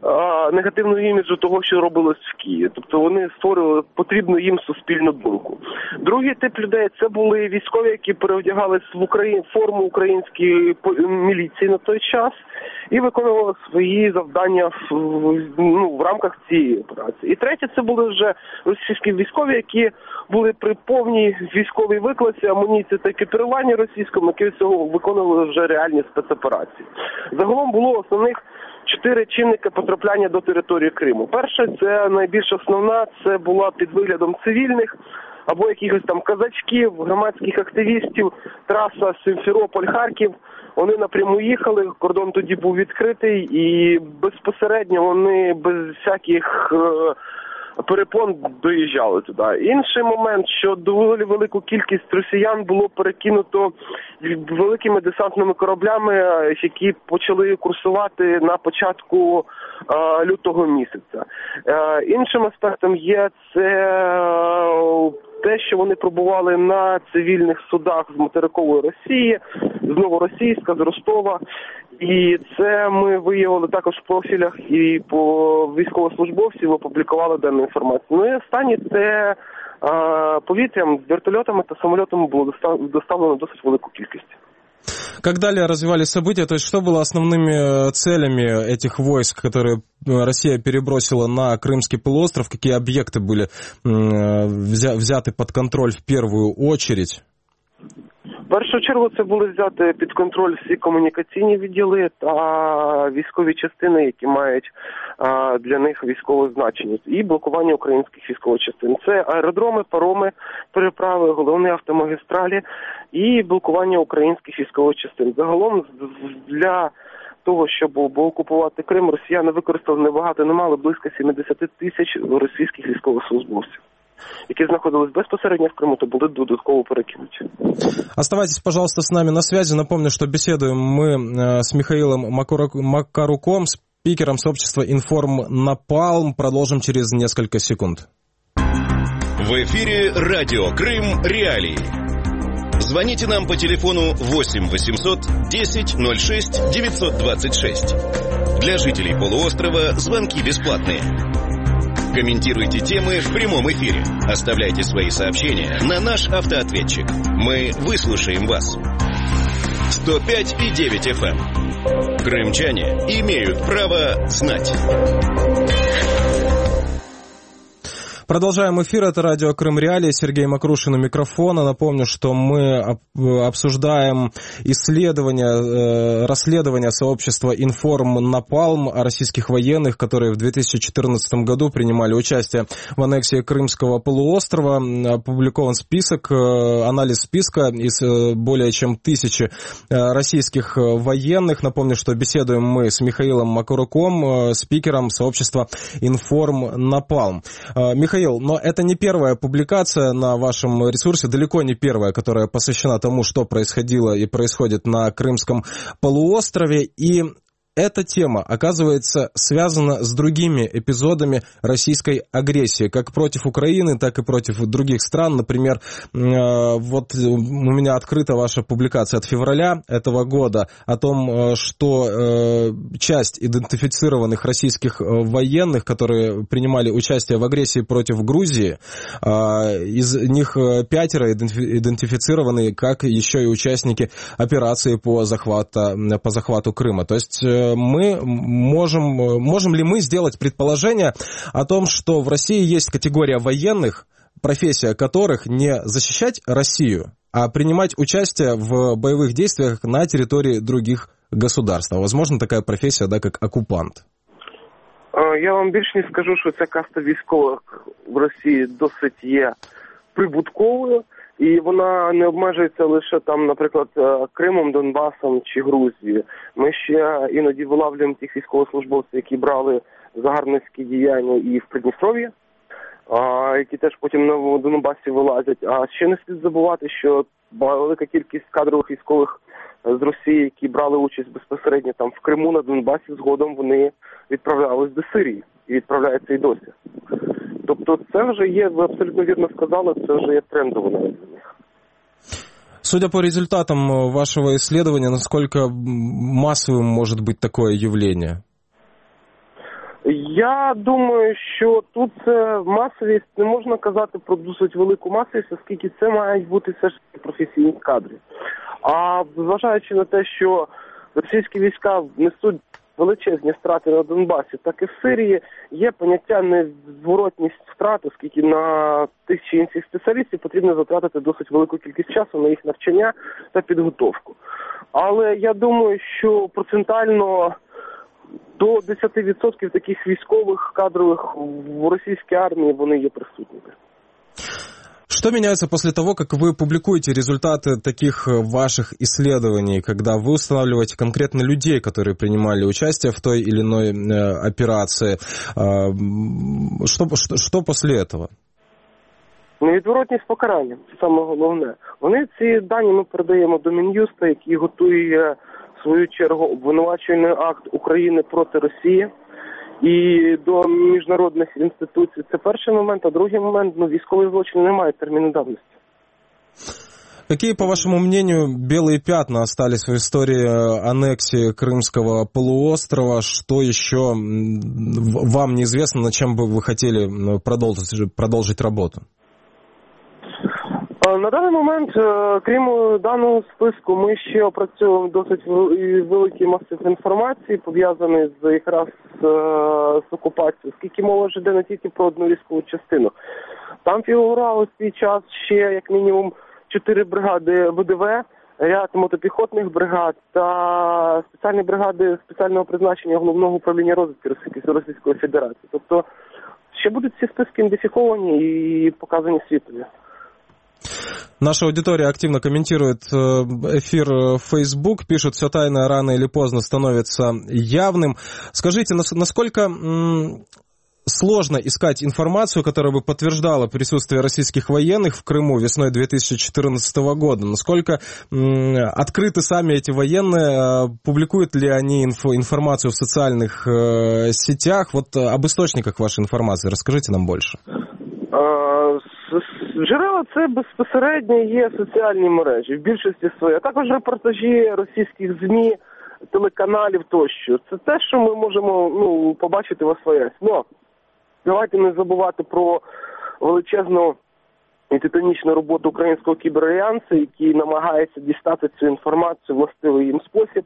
негативного іміджу того, що робилось в Києві. Тобто вони створювали потрібну їм суспільну думку. Другий тип людей – це були військові, які переодягались в Україн, форму української міліції на той час і виконували свої завдання в, ну, в рамках цієї операції. І третє – це були вже російські військові, які були при повній військовій викладці, амуніції та екіпіруванні російському, які від цього виконували вже реальні спецоперації. Загалом було основних чотири чинники потрапляння до території Криму. Перше, це найбільш основна, це була під виглядом цивільних або якихось там казачків, громадських активістів, траса Сімферополь-Харків. Вони напряму їхали, кордон тоді був відкритий і безпосередньо вони без всяких е- перепон доїжджали туди. Інший момент, що доволі велику кількість росіян було перекинуто великими десантними кораблями, які почали курсувати на початку е, лютого місяця. Е, іншим аспектом є це те, що вони пробували на цивільних судах з материкової Росії, з Новоросійська, з Ростова. І це ми виявили також в профілях і по військовослужбовців опублікували дану інформацію. Ну і останнє – це е, повітрям, з вертольотами та самольотами було доставлено досить велику кількість. Как далее развивались события? То есть что было основными целями этих войск, которые Россия перебросила на Крымский полуостров? Какие объекты были взяты под контроль в первую очередь? В першу чергу це були взяти під контроль всі комунікаційні відділи та військові частини, які мають а, для них військове значення, і блокування українських військових частин. Це аеродроми, пароми, переправи, головні автомагістралі і блокування українських військових частин. Загалом для того, щоб окупувати Крим, росіяни використали небагато, не мали близько сімдесят тисяч російських військовослужбовців, які знаходились безпосередньо в Криму, то були додатково перекинуті. Оставайтесь, пожалуйста, с нами на связи. Напомню, что беседуем мы с Михаилом Макаруком, спикером сообщества «Информ Напалм». Продолжим через несколько секунд. В эфире радио «Крым. Реалии». Звоните нам по телефону восемь восемьсот десять ноль шесть девятьсот двадцать шесть. Для жителей полуострова звонки бесплатные. Комментируйте темы в прямом эфире. Оставляйте свои сообщения на наш автоответчик. Мы выслушаем вас. сто пять и девять эф эм. Крымчане имеют право знать. Продолжаем эфир. Это радио «Крым. Реалии». Сергей Макрушин у микрофона. Напомню, что мы обсуждаем исследование, расследование сообщества «Информ Напалм» о российских военных, которые в две тысячи четырнадцатом году принимали участие в аннексии Крымского полуострова. Опубликован список, анализ списка из более чем тысячи российских военных. Напомню, что беседуем мы с Михаилом Макаруком, спикером сообщества «Информ Напалм». Михаил, но это не первая публикация на вашем ресурсе, далеко не первая, которая посвящена тому, что происходило и происходит на Крымском полуострове. И эта тема, оказывается, связана с другими эпизодами российской агрессии, как против Украины, так и против других стран. Например, вот у меня открыта ваша публикация от февраля этого года о том, что часть идентифицированных российских военных, которые принимали участие в агрессии против Грузии, из них пятеро идентифицированы как еще и участники операции по захвату, по захвату Крыма. То есть мы можем, можем ли мы сделать предположение о том, что в России есть категория военных, профессия которых не защищать Россию, а принимать участие в боевых действиях на территории других государств? Возможно, такая профессия, да, как оккупант. Я вам більш не скажу, що ця каста військових в Росії досить є прибутковою. І вона не обмежується лише там, наприклад, Кримом, Донбасом чи Грузією. Ми ще іноді вилавлюємо тих військовослужбовців, які брали загарбницькі діяння і в Придністров'ї, які теж потім на Донбасі вилазять. А ще не слід забувати, що велика кількість кадрових військових з Росії, які брали участь безпосередньо там в Криму, на Донбасі, згодом вони відправлялись до Сирії і відправляються і досі. Тобто це вже є, ви абсолютно вірно сказали, це вже є трендово навіть для них. Судя по результатам вашего исследования, насколько массовым может быть такое явление? Я думаю, що тут це масовість, не можна казати про досить велику масовість, оскільки це мають бути все ж таки професійні кадри. А зважаючи на те, що російські війська несуть величезні страти на Донбасі, так і в Сирії, є поняття невзворотність втрат, оскільки на тих чи інших спеціалістів потрібно затратити досить велику кількість часу на їх навчання та підготовку. Але я думаю, що процентально до десять відсотків таких військових кадровых в российской армии вони є присутніми. Что меняется после того, как вы публикуете результаты таких ваших исследований, когда вы устанавливаете конкретно людей, которые принимали участие в той или иной э, операции? Э, что, что, что после этого? Невідворотність покарання, це саме головне. Вони ці дані ми передаємо до Мін'юста, який готує в свою чергу обвинувачувальний акт України проти Росії і до міжнародних інституцій. Це перший момент, а другий момент, ну, військовий злочин не має терміну давності. Какие, по вашему мнению, белые пятна остались в истории аннексии Крымского полуострова? Что еще вам неизвестно, над чем бы вы хотели продолжить, продолжить работу? На даний момент, крім даного списку, ми ще опрацьовуємо досить великий масив інформації, пов'язаний з якраз з окупацією, оскільки мова ж йде не тільки про одну військову частину. Там фігурало в свій час ще як мінімум чотири бригади В Д В, ряд мотопіхотних бригад та спеціальні бригади спеціального призначення Головного управління розвідки Російської Федерації. Тобто ще будуть ці списки ідентифіковані і показані світові. Наша аудитория активно комментирует эфир в Facebook, пишут, все тайное рано или поздно становится явным. Скажите, насколько сложно искать информацию, которая бы подтверждала присутствие российских военных в Крыму весной две тысячи четырнадцатого года? Насколько открыты сами эти военные? Публикуют ли они инфо- информацию в социальных сетях? Вот об источниках вашей информации расскажите нам больше. Джерела це безпосередньо є соціальні мережі, в більшості своїй, а також репортажі російських ЗМІ, телеканалів тощо. Це те, що ми можемо ну, побачити в ОСВС. Но давайте не забувати про величезну і титанічну роботу українського кіберальянсу, який намагається дістати цю інформацію в властивий їм спосіб.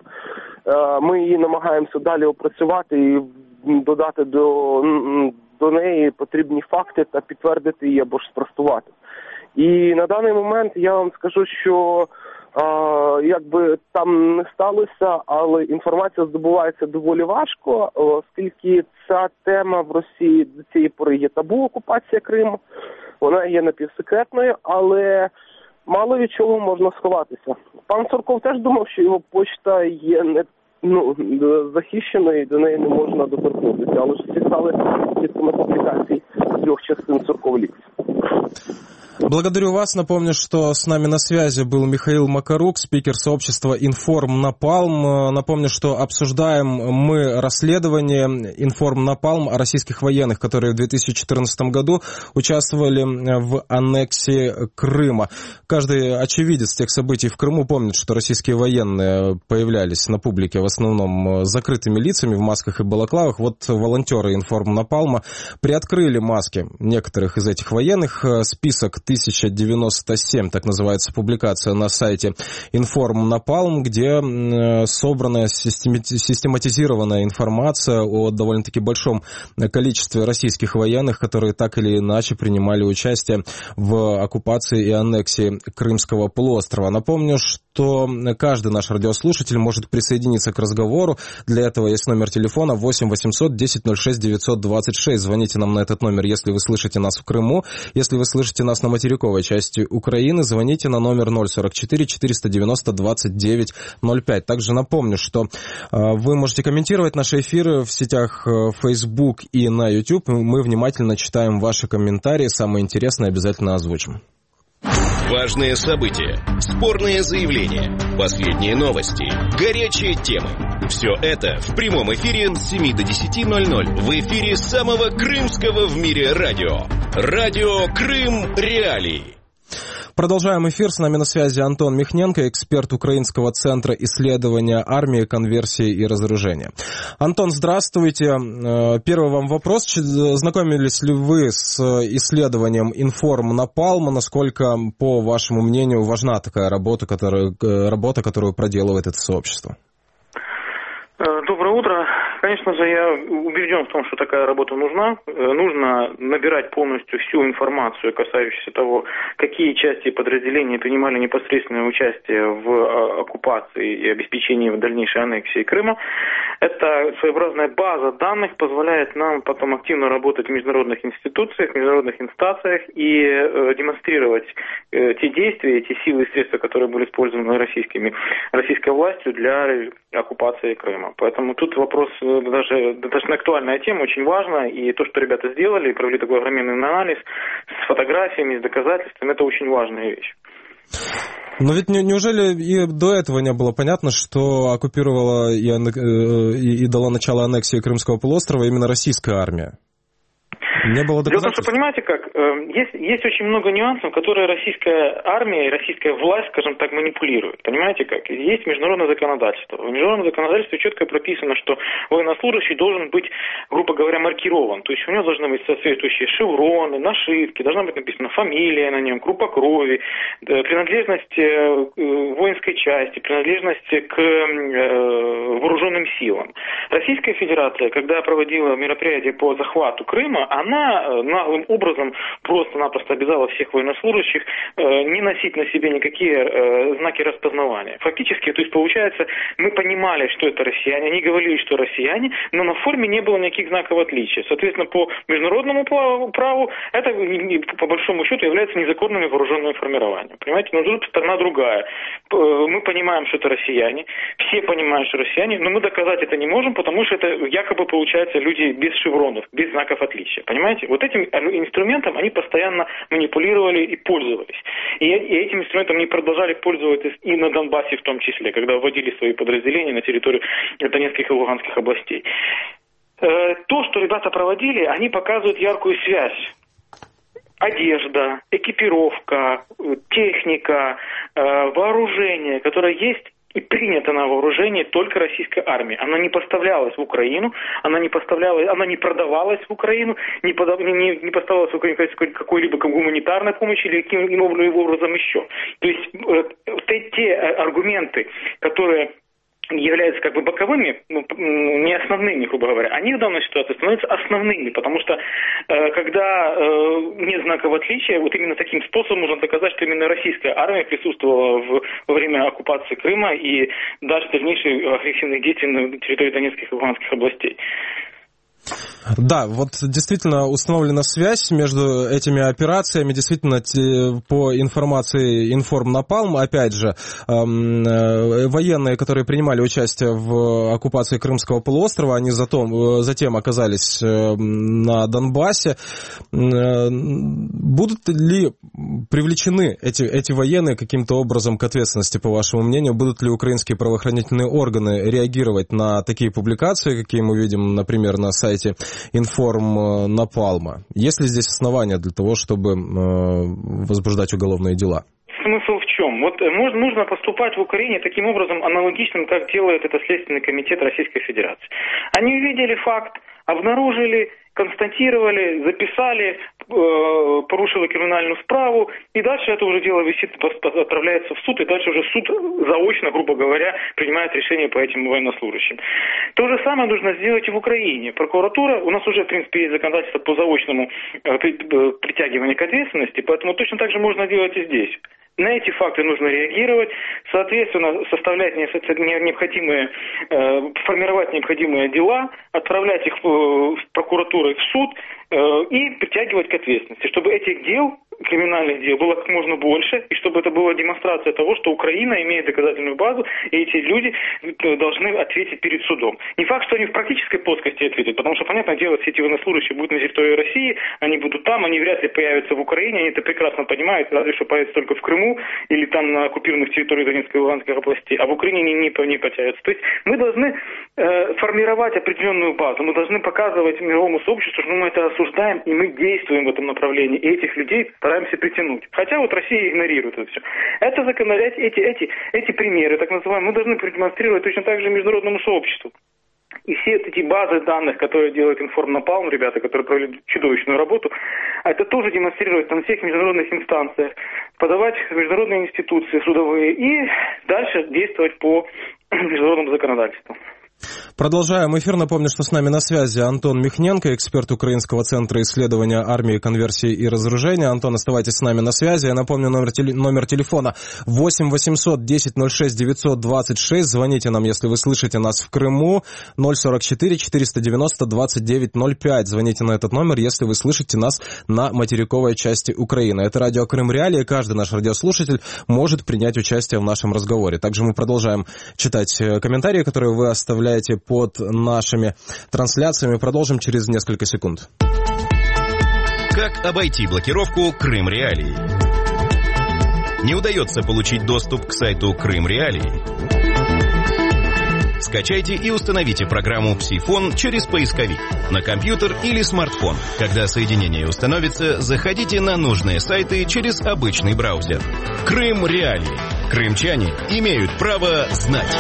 Ми її намагаємося далі опрацювати і додати до... до неї потрібні факти та підтвердити її або ж спростувати. І на даний момент я вам скажу, що а, якби там не сталося, але інформація здобувається доволі важко, оскільки ця тема в Росії до цієї пори є табу, окупація Криму, вона є напівсекретною, але мало від чого можна сховатися. Пан Сурков теж думав, що його почта є не ну, захищеною, і до неї не можна доторкнутися, але ж всі стали свідками публікацій трьох частин Сурков Лікс. Благодарю вас. Напомню, что с нами на связи был Михаил Макарук, спикер сообщества «Информ Напалм». Напомню, что обсуждаем мы расследование «Информ Напалм» о российских военных, которые в две тысячи четырнадцатом году участвовали в аннексии Крыма. Каждый очевидец тех событий в Крыму помнит, что российские военные появлялись на публике в основном с закрытыми лицами в масках и балаклавах. Вот волонтеры «Информ Напалма» приоткрыли маски некоторых из этих военных. Список тысяча девяносто семь, так называется публикация на сайте Информ Напалм, где собрана систематизированная информация о довольно-таки большом количестве российских военных, которые так или иначе принимали участие в оккупации и аннексии Крымского полуострова. Напомню, что каждый наш радиослушатель может присоединиться к разговору. Для этого есть номер телефона восемь восемьсот десять ноль шесть девятьсот двадцать шесть. Звоните нам на этот номер, если вы слышите нас в Крыму. Если вы слышите нас на материковой части Украины, звоните на номер ноль сорок четыре четыреста девяносто двадцать девять ноль пять. Также напомню, что э, вы можете комментировать наши эфиры в сетях э, Facebook и на YouTube. Мы внимательно читаем ваши комментарии. Самые интересные обязательно озвучим. Важные события, спорные заявления, последние новости, горячие темы. Все это в прямом эфире с семи до десяти ноль ноль в эфире самого крымского в мире радио. Радио Крым Реалии. Продолжаем эфир. С нами на связи Антон Михненко, эксперт Украинского центра исследования армии, конверсии и разоружения. Антон, здравствуйте. Первый вам вопрос. Знакомились ли вы с исследованием Информ Напалма? Насколько, по вашему мнению, важна такая работа, которую, работа, которую проделывает это сообщество? Доброе утро. Конечно же, я убежден в том, что такая работа нужна. Нужно набирать полностью всю информацию, касающуюся того, какие части подразделения принимали непосредственное участие в оккупации и обеспечении дальнейшей аннексии Крыма. Это своеобразная база данных позволяет нам потом активно работать в международных институциях, в международных инстанциях и э, демонстрировать э, те действия, те силы и средства, которые были использованы российскими, российской властью для оккупации Крыма. Поэтому тут вопрос даже достаточно актуальная тема, очень важна, и то, что ребята сделали, провели такой огроменный анализ с фотографиями, с доказательствами, это очень важная вещь. Но ведь не, неужели и до этого не было понятно, что оккупировала и, и, и дала начало аннексии Крымского полуострова именно российская армия? Не было доказательств? Дело в том, что, понимаете как, есть, есть очень много нюансов, которые российская армия и российская власть, скажем так, манипулируют. Понимаете как? Есть международное законодательство. В международном законодательстве четко прописано, что военнослужащий должен быть, грубо говоря, маркирован. То есть у него должны быть соответствующие шевроны, нашивки, должна быть написана фамилия на нем, группа крови, принадлежность воинской части, принадлежность к вооруженным силам. Российская Федерация, когда проводила мероприятие по захвату Крыма, она наглым образом просто-напросто обязала всех военнослужащих э, не носить на себе никакие э, знаки распознавания. Фактически, то есть получается, мы понимали, что это россияне, они говорили, что россияне, но на форме не было никаких знаков отличия. Соответственно, по международному праву это, по большому счету, является незаконными вооруженными формированиями. Понимаете, но тут сторона другая. Мы понимаем, что это россияне, все понимают, что россияне, но мы доказать это не можем, потому что это якобы, получается, люди без шевронов, без знаков отличия. Понимаете? Вот этим инструментом они постоянно манипулировали и пользовались. И, и этим инструментом они продолжали пользоваться и на Донбассе в том числе, когда вводили свои подразделения на территорию Донецких и Луганских областей. Э, то, что ребята проводили, они показывают яркую связь. Одежда, экипировка, техника, э, вооружение, которое есть и принято на вооружение только российской армии. Она не поставлялась в Украину, она не поставлялась, она не продавалась в Украину, не, подав, не, не поставлялась в Украину какой-либо гуманитарной помощи или каким-либо образом еще. То есть э, те аргументы, которые являются как бы боковыми, ну, не основными, грубо говоря, они в данной ситуации становятся основными, потому что э, когда э, нет знаков отличия, вот именно таким способом можно доказать, что именно российская армия присутствовала в, во время оккупации Крыма и даже дальнейших агрессивных действий на территории Донецких и Луганских областей. Да, вот действительно установлена связь между этими операциями. Действительно, по информации Информ Напалм, опять же, военные, которые принимали участие в оккупации Крымского полуострова, они затем, затем оказались на Донбассе. Будут ли привлечены эти, эти военные каким-то образом к ответственности, по вашему мнению? Будут ли украинские правоохранительные органы реагировать на такие публикации, какие мы видим, например, на сайте Информ Напалма? Есть ли здесь основания для того, чтобы э, возбуждать уголовные дела? Смысл в чем? Вот нужно поступать в Украине таким образом аналогичным, как делает это Следственный комитет Российской Федерации. Они увидели факт, обнаружили, констатировали, записали, э, порушили криминальную справу, и дальше это уже дело висит, отправляется в суд, и дальше уже суд заочно, грубо говоря, принимает решение по этим военнослужащим. То же самое нужно сделать и в Украине. Прокуратура, у нас уже, в принципе, есть законодательство по заочному э, притягиванию к ответственности, поэтому точно так же можно делать и здесь. На эти факты нужно реагировать, соответственно, составлять необходимые, э, формировать необходимые дела, отправлять их в, в прокуратуру и в суд э, и притягивать к ответственности, чтобы этих дел, криминальных дел, было как можно больше, и чтобы это была демонстрация того, что Украина имеет доказательную базу, и эти люди должны ответить перед судом. Не факт, что они в практической плоскости ответят, потому что, понятное дело, все эти военнослужащие будут на территории России, они будут там, они вряд ли появятся в Украине, они это прекрасно понимают, разве что появятся только в Крыму или там на оккупированных территориях Донецкой и Луганской областей, а в Украине они не, не появятся. То есть мы должны э, формировать определенную базу, мы должны показывать мировому сообществу, что мы это осуждаем, и мы действуем в этом направлении, и этих людей стараемся притянуть. Хотя вот Россия игнорирует это все. Это законодатель, эти, эти, эти примеры, так называемые, мы должны продемонстрировать точно так же международному сообществу. И все эти базы данных, которые делают Информнапалм, ребята, которые провели чудовищную работу, это тоже демонстрировать на всех международных инстанциях, подавать в международные институции судовые и дальше действовать по международному законодательству. Продолжаем эфир. Напомню, что с нами на связи Антон Михненко, эксперт Украинского центра исследования армии, конверсии и разоружения. Антон, оставайтесь с нами на связи. Я напомню номер, теле... номер телефона восемь восемьсот десять ноль шесть девятьсот двадцать шесть. Звоните нам, если вы слышите нас в Крыму. ноль сорок четыре четыреста девяносто двадцать девять ноль пять. Звоните на этот номер, если вы слышите нас на материковой части Украины. Это радио Крым Реалии. Каждый наш радиослушатель может принять участие в нашем разговоре. Также мы продолжаем читать комментарии, которые вы оставляете под нашими трансляциями. Продолжим через несколько секунд. Как обойти блокировку Крым Реалии? Не удается получить доступ к сайту Крым Реалии? Скачайте и установите программу «Псифон» через поисковик на компьютер или смартфон. Когда соединение установится, заходите на нужные сайты через обычный браузер. Крым Реалии. Крымчане имеют право знать.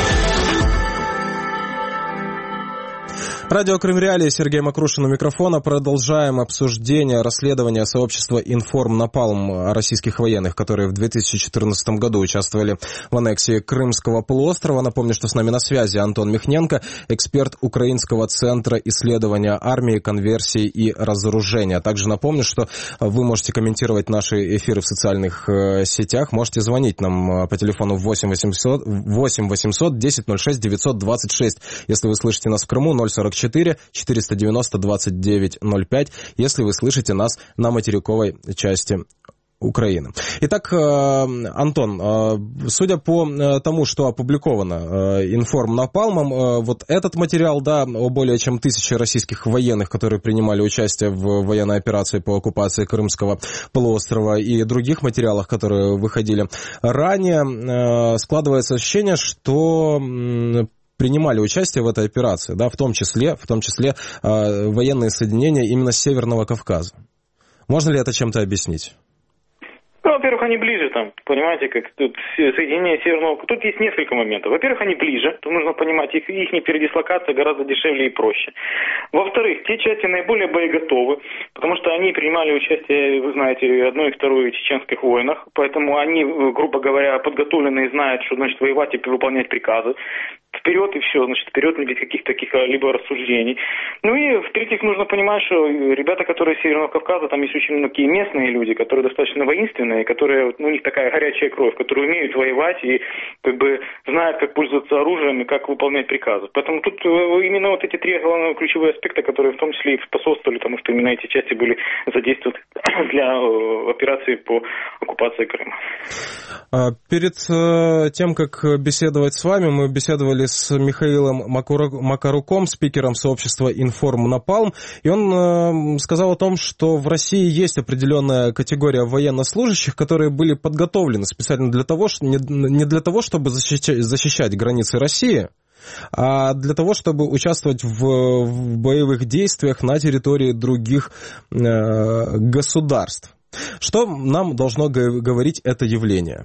Радио Крым Реалии, Сергей Макрушин у микрофона. Продолжаем обсуждение расследования сообщества Информнапалм российских военных, которые в две тысячи четырнадцатом году участвовали в аннексии Крымского полуострова. Напомню, что с нами на связи Антон Михненко, эксперт Украинского центра исследования армии, конверсии и разоружения. Также напомню, что вы можете комментировать наши эфиры в социальных сетях. Можете звонить нам по телефону восемь восемьсот десять ноль шесть девятьсот двадцать шесть. Если вы слышите нас в Крыму, ноль сорок четыре четыреста девяносто двадцать девять ноль пять, если вы слышите нас на материковой части Украины. Итак, Антон, судя по тому, что опубликовано Информнапалмом, вот этот материал, да, о более чем тысяче российских военных, которые принимали участие в военной операции по оккупации Крымского полуострова, и других материалах, которые выходили ранее, складывается ощущение, что принимали участие в этой операции, да, в том числе, в том числе э, военные соединения именно с Северного Кавказа. Можно ли это чем-то объяснить? Ну, во-первых, они ближе там, понимаете, как тут соединение Северного... Тут есть несколько моментов. Во-первых, они ближе, тут нужно понимать, их, их передислокация гораздо дешевле и проще. Во-вторых, те части наиболее боеготовы, потому что они принимали участие, вы знаете, одной и второй чеченских войнах, поэтому они, грубо говоря, подготовлены и знают, что значит воевать и выполнять приказы. Вперед и все, значит, вперед без каких-то таких либо рассуждений. Ну и в-третьих, нужно понимать, что ребята, которые с Северного Кавказа, там есть очень многие местные люди, которые достаточно воинственные, которые, ну, у них такая горячая кровь, которые умеют воевать и как бы знают, как пользоваться оружием и как выполнять приказы. Поэтому тут именно вот эти три главные ключевые аспекта, которые в том числе и способствовали тому, что именно эти части были задействованы для операции по оккупации Крыма. Перед тем, как беседовать с вами, мы беседовали с Михаилом Макаруком, спикером сообщества Информнапалм, и он сказал о том, что в России есть определенная категория военнослужащих, которые были подготовлены специально для того, не для того, чтобы защищать, защищать границы России, а для того, чтобы участвовать в, в боевых действиях на территории других э, государств. Что нам должно говорить это явление?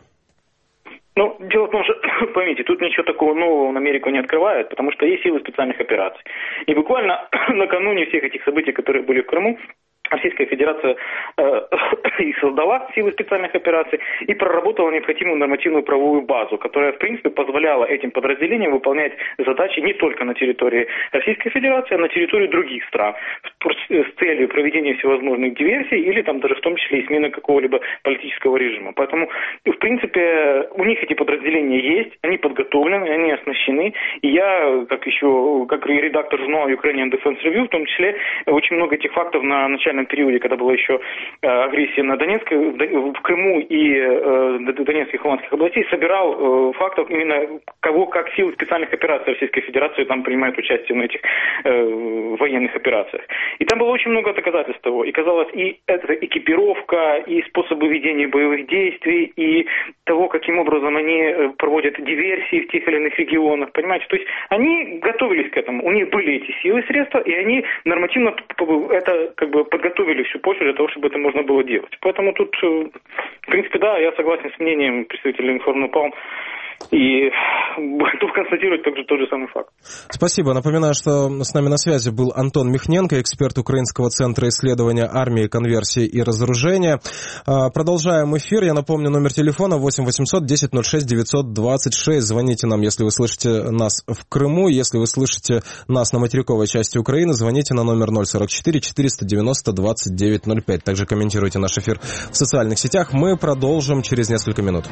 Ну, дело в том, что, поймите, тут ничего такого нового Америку не открывает, потому что есть силы специальных операций. И буквально накануне всех этих событий, которые были в Крыму, Российская Федерация э, и создала силы специальных операций и проработала необходимую нормативную правовую базу, которая, в принципе, позволяла этим подразделениям выполнять задачи не только на территории Российской Федерации, а на территории других стран с целью проведения всевозможных диверсий или там даже в том числе и смены какого-либо политического режима. Поэтому, в принципе, у них эти подразделения есть, они подготовлены, они оснащены. И я, как еще, как редактор журнала Ukrainian Defense Review, в том числе, очень много этих фактов на начальном периоде, когда была еще э, агрессия на Донецк, в Крыму и э, Донецких и Луганских областей, собирал э, фактов именно кого, как силы специальных операций Российской Федерации там принимают участие в этих э, военных операциях. И там было очень много доказательств того. И казалось, и эта экипировка, и способы ведения боевых действий, и того, каким образом они проводят диверсии в тех или иных регионах, понимаете? То есть они готовились к этому, у них были эти силы и средства, и они нормативно это как бы подготовили подготовили всю почву для того, чтобы это можно было делать. Поэтому тут, в принципе, да, я согласен с мнением представителя Информнапалм. И готов констатировать также тот же самый факт. Спасибо. Напоминаю, что с нами на связи был Антон Михненко, эксперт Украинского центра исследования армии, конверсии и разоружения. Продолжаем эфир. Я напомню, номер телефона восемь восемьсот десять ноль шесть девятьсот двадцать шесть. Звоните нам, если вы слышите нас в Крыму. Если вы слышите нас на материковой части Украины, звоните на номер ноль сорок четыре четыреста девяносто двадцать девять ноль пять. Также комментируйте наш эфир в социальных сетях. Мы продолжим через несколько минут.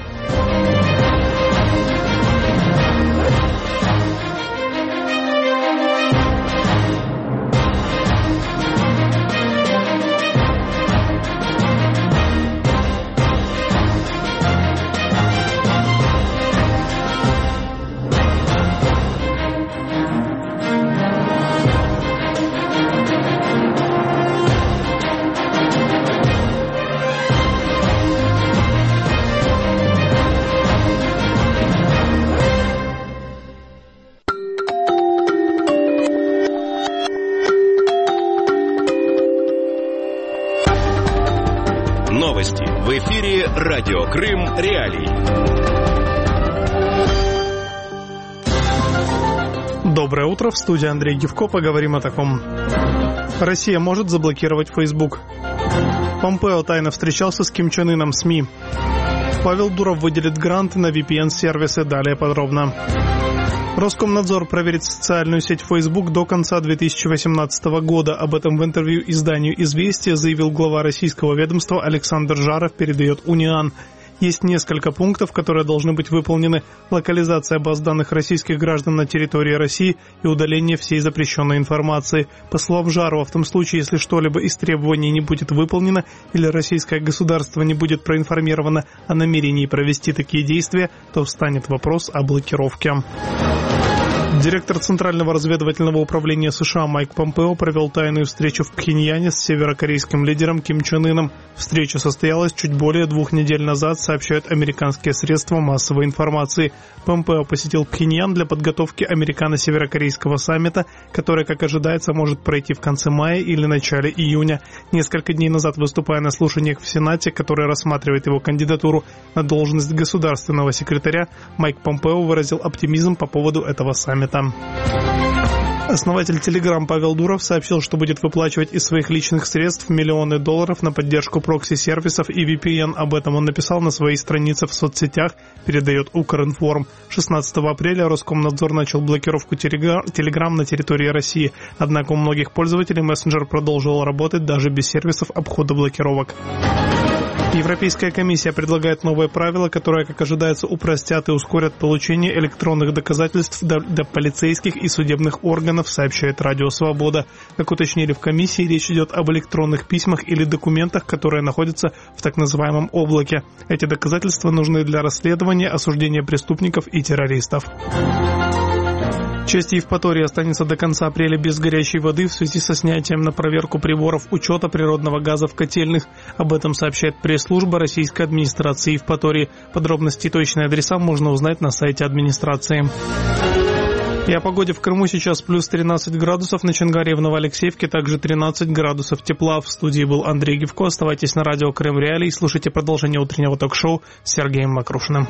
Новости. В эфире Радио Крым Реалии. Доброе утро. В студии Андрей Гивко. Поговорим о таком. Россия может заблокировать Facebook. Помпео тайно встречался с Ким Чен Ыном. СМИ. Павел Дуров выделит гранты на ви пи эн-сервисы. Далее подробно. Роскомнадзор проверит социальную сеть Facebook до конца две тысячи восемнадцатого года. Об этом в интервью изданию «Известия» заявил глава российского ведомства Александр Жаров, передает Униан. Есть несколько пунктов, которые должны быть выполнены: локализация баз данных российских граждан на территории России и удаление всей запрещенной информации. По словам Жарова, в том случае, если что-либо из требований не будет выполнено или российское государство не будет проинформировано о намерении провести такие действия, то встанет вопрос о блокировке. Директор Центрального разведывательного управления США Майк Помпео провел тайную встречу в Пхеньяне с северокорейским лидером Ким Чен Ыном. Встреча состоялась чуть более двух недель назад, сообщают американские средства массовой информации. Помпео посетил Пхеньян для подготовки американо-северокорейского саммита, который, как ожидается, может пройти в конце мая или начале июня. Несколько дней назад, выступая на слушаниях в Сенате, который рассматривает его кандидатуру на должность государственного секретаря, Майк Помпео выразил оптимизм по поводу этого саммита. Основатель Telegram Павел Дуров сообщил, что будет выплачивать из своих личных средств миллионы долларов на поддержку прокси-сервисов и ви пи эн. Об этом он написал на своей странице в соцсетях, передает Укринформ. шестнадцатого апреля Роскомнадзор начал блокировку Telegram на территории России. Однако у многих пользователей мессенджер продолжил работать даже без сервисов обхода блокировок. Европейская комиссия предлагает новые правила, которые, как ожидается, упростят и ускорят получение электронных доказательств для полицейских и судебных органов, сообщает Радио Свобода. Как уточнили в комиссии, речь идет об электронных письмах или документах, которые находятся в так называемом облаке. Эти доказательства нужны для расследования, осуждения преступников и террористов. Часть Евпатории останется до конца апреля без горячей воды в связи со снятием на проверку приборов учета природного газа в котельных. Об этом сообщает пресс-служба российской администрации Евпатории. Подробности и точные адреса можно узнать на сайте администрации. И о погоде в Крыму. Сейчас плюс тринадцать градусов, на Чонгаре и в Новоалексеевке также тринадцать градусов тепла. В студии был Андрей Гивко. Оставайтесь на радио Крым Реалии и слушайте продолжение утреннего ток-шоу с Сергеем Макрушиным.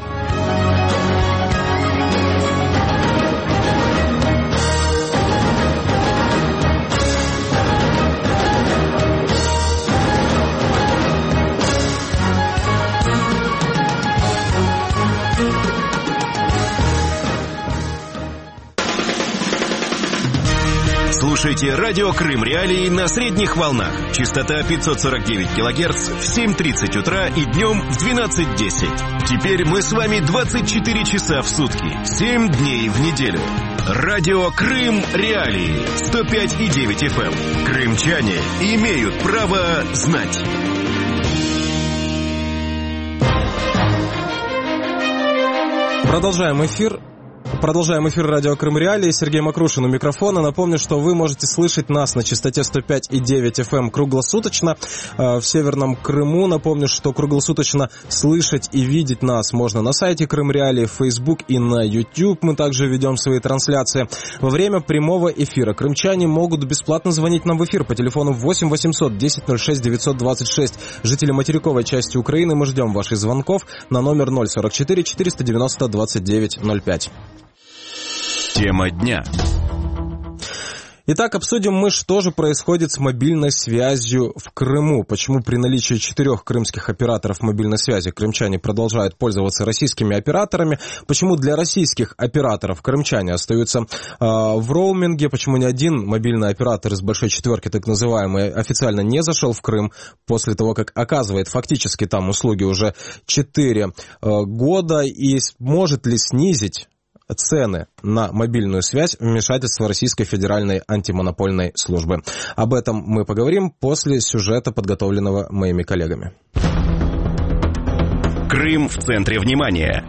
Слушайте Радио Крым Реалии на средних волнах. Частота пятьсот сорок девять килогерц в семь тридцать утра и днем в двенадцать десять. Теперь мы с вами двадцать четыре часа в сутки, семь дней в неделю. Радио Крым Реалии сто пять и девять эф эм. Крымчане имеют право знать. Продолжаем эфир. Продолжаем эфир радио Крым Реалии. Сергей Макрушин у микрофона. Напомню, что вы можете слышать нас на частоте сто пять и девять эф эм круглосуточно в Северном Крыму. Напомню, что круглосуточно слышать и видеть нас можно на сайте Крым Реалии, в Facebook и на YouTube. Мы также ведем свои трансляции. Во время прямого эфира крымчане могут бесплатно звонить нам в эфир по телефону восемь восемьсот десять ноль шесть девятьсот двадцать шесть. Жители материковой части Украины, мы ждем ваших звонков на номер ноль сорок четыре четыреста девяносто двадцать девять ноль пять. Тема дня. Итак, обсудим мы, что же происходит с мобильной связью в Крыму. Почему при наличии четырех крымских операторов мобильной связи крымчане продолжают пользоваться российскими операторами. Почему для российских операторов крымчане остаются э, в роуминге. Почему ни один мобильный оператор из большой четверки, так называемый, официально не зашел в Крым после того, как оказывает фактически там услуги уже четыре э, года. И может ли снизить цены на мобильную связь вмешательство Российской Федеральной антимонопольной службы. Об этом мы поговорим после сюжета, подготовленного моими коллегами. Крым в центре внимания.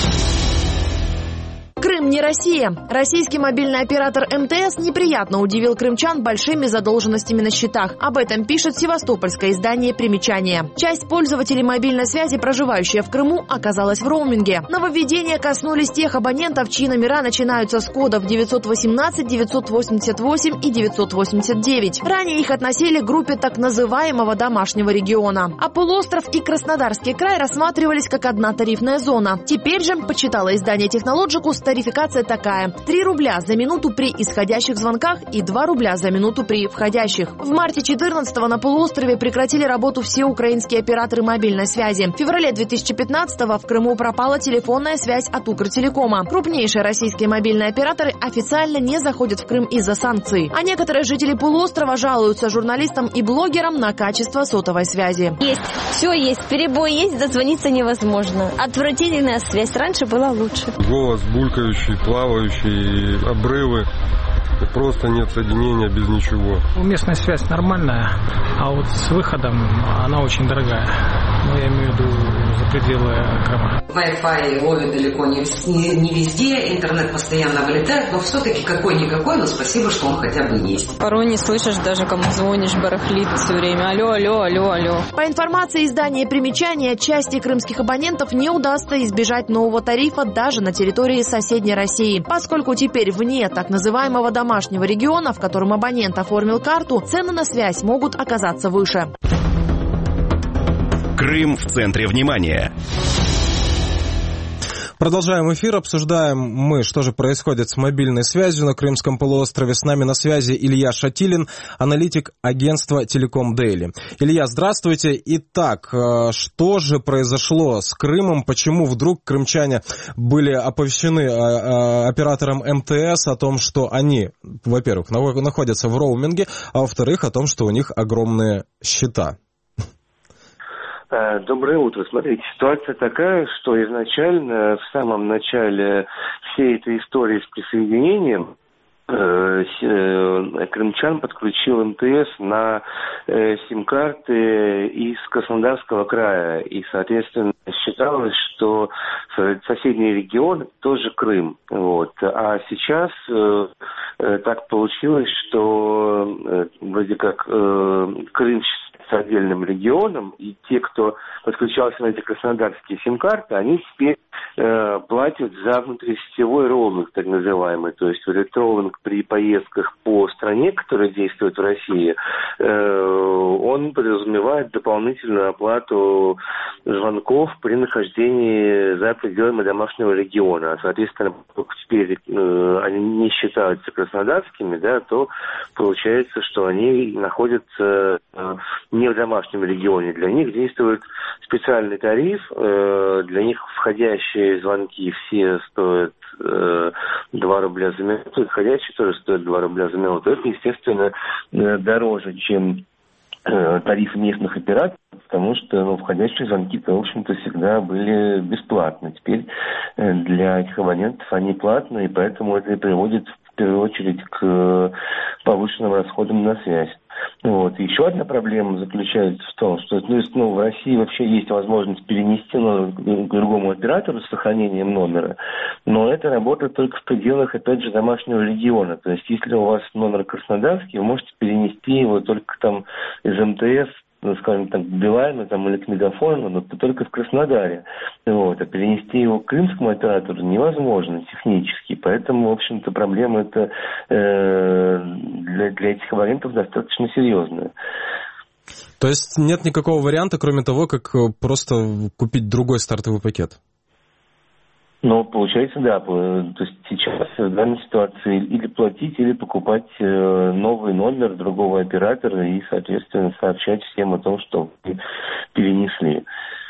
Крым не Россия. Российский мобильный оператор эм тэ эс неприятно удивил крымчан большими задолженностями на счетах. Об этом пишет севастопольское издание «Примечание». Часть пользователей мобильной связи, проживающая в Крыму, оказалась в роуминге. Нововведения коснулись тех абонентов, чьи номера начинаются с кодов девятьсот восемнадцать, девятьсот восемьдесят восемь и девятьсот восемьдесят девять. Ранее их относили к группе так называемого домашнего региона. А полуостров и Краснодарский край рассматривались как одна тарифная зона. Теперь же, почитало издание «Технологикус», тарификация такая: три рубля за минуту при исходящих звонках и два рубля за минуту при входящих. В марте четырнадцатого на полуострове прекратили работу все украинские операторы мобильной связи. В феврале две тысячи пятнадцатого в Крыму пропала телефонная связь от Укртелекома. Крупнейшие российские мобильные операторы официально не заходят в Крым из-за санкций. А некоторые жители полуострова жалуются журналистам и блогерам на качество сотовой связи. Есть, все есть, перебой есть, дозвониться невозможно. Отвратительная связь, раньше была лучше. Голос булькающий, плавающие обрывы, просто нет соединения без ничего. Местная связь нормальная, а вот с выходом она очень дорогая. Ну, я имею в виду за пределы Крыма. Wi-Fi ловит далеко не, не, не везде, интернет постоянно вылетает, но все-таки какой-никакой, но спасибо, что он хотя бы есть. Порой не слышишь даже, кому звонишь, барахлит все время. Алло, алло, алло, алло. По информации издания «Примечание», части крымских абонентов не удастся избежать нового тарифа даже на территории соседней России, поскольку теперь вне так называемого домашнего региона, в котором абонент оформил карту, цены на связь могут оказаться выше. Крым в центре внимания. Продолжаем эфир, обсуждаем мы, что же происходит с мобильной связью на Крымском полуострове. С нами на связи Илья Шатилин, аналитик агентства «Телеком Дейли». Илья, здравствуйте. Итак, что же произошло с Крымом? Почему вдруг крымчане были оповещены оператором эм тэ эс о том, что они, во-первых, находятся в роуминге, а во-вторых, о том, что у них огромные счета? Доброе утро. Смотрите, ситуация такая, что изначально, в самом начале всей этой истории с присоединением, крымчан подключил эм тэ эс на сим-карты из Краснодарского края. И, соответственно, считалось, что соседний регион тоже Крым. Вот. А сейчас так получилось, что вроде как Крым с отдельным регионом, и те, кто подключался на эти краснодарские сим-карты, они теперь э, платят за внутрисетевой роуминг, так называемый. То есть этот роуминг при поездках по стране, которая действует в России, э, он подразумевает дополнительную оплату звонков при нахождении за пределами домашнего региона. Соответственно, поскольку теперь э, они не считаются краснодарскими, да, то получается, что они находятся э, не в домашнем регионе. Для них действует специальный тариф. Для них входящие звонки все стоят два рубля за минуту, входящие тоже стоят два рубля за минуту. Это, естественно, дороже, чем тариф местных операторов, потому что ну, входящие звонки-то, в общем-то, всегда были бесплатны. Теперь для этих абонентов они платные, и поэтому это приводит в первую очередь к повышенным расходам на связь. Вот. Еще одна проблема заключается в том, что ну, ну, в России вообще есть возможность перенести номер к другому оператору с сохранением номера, но это работает только в пределах, опять же, домашнего региона. То есть, если у вас номер краснодарский, вы можете перенести его только там из эм тэ эс, ну, скажем так, к Билайну там, или к Мегафону, но только в Краснодаре. Вот. А перенести его к крымскому оператору невозможно технически. Поэтому, в общем-то, проблема эта э, для, для этих абонентов достаточно серьезная. То есть нет никакого варианта, кроме того, как просто купить другой стартовый пакет? Ну, получается, да. То есть сейчас в данной ситуации или платить, или покупать новый номер другого оператора и, соответственно, сообщать всем о том, что вы перенесли.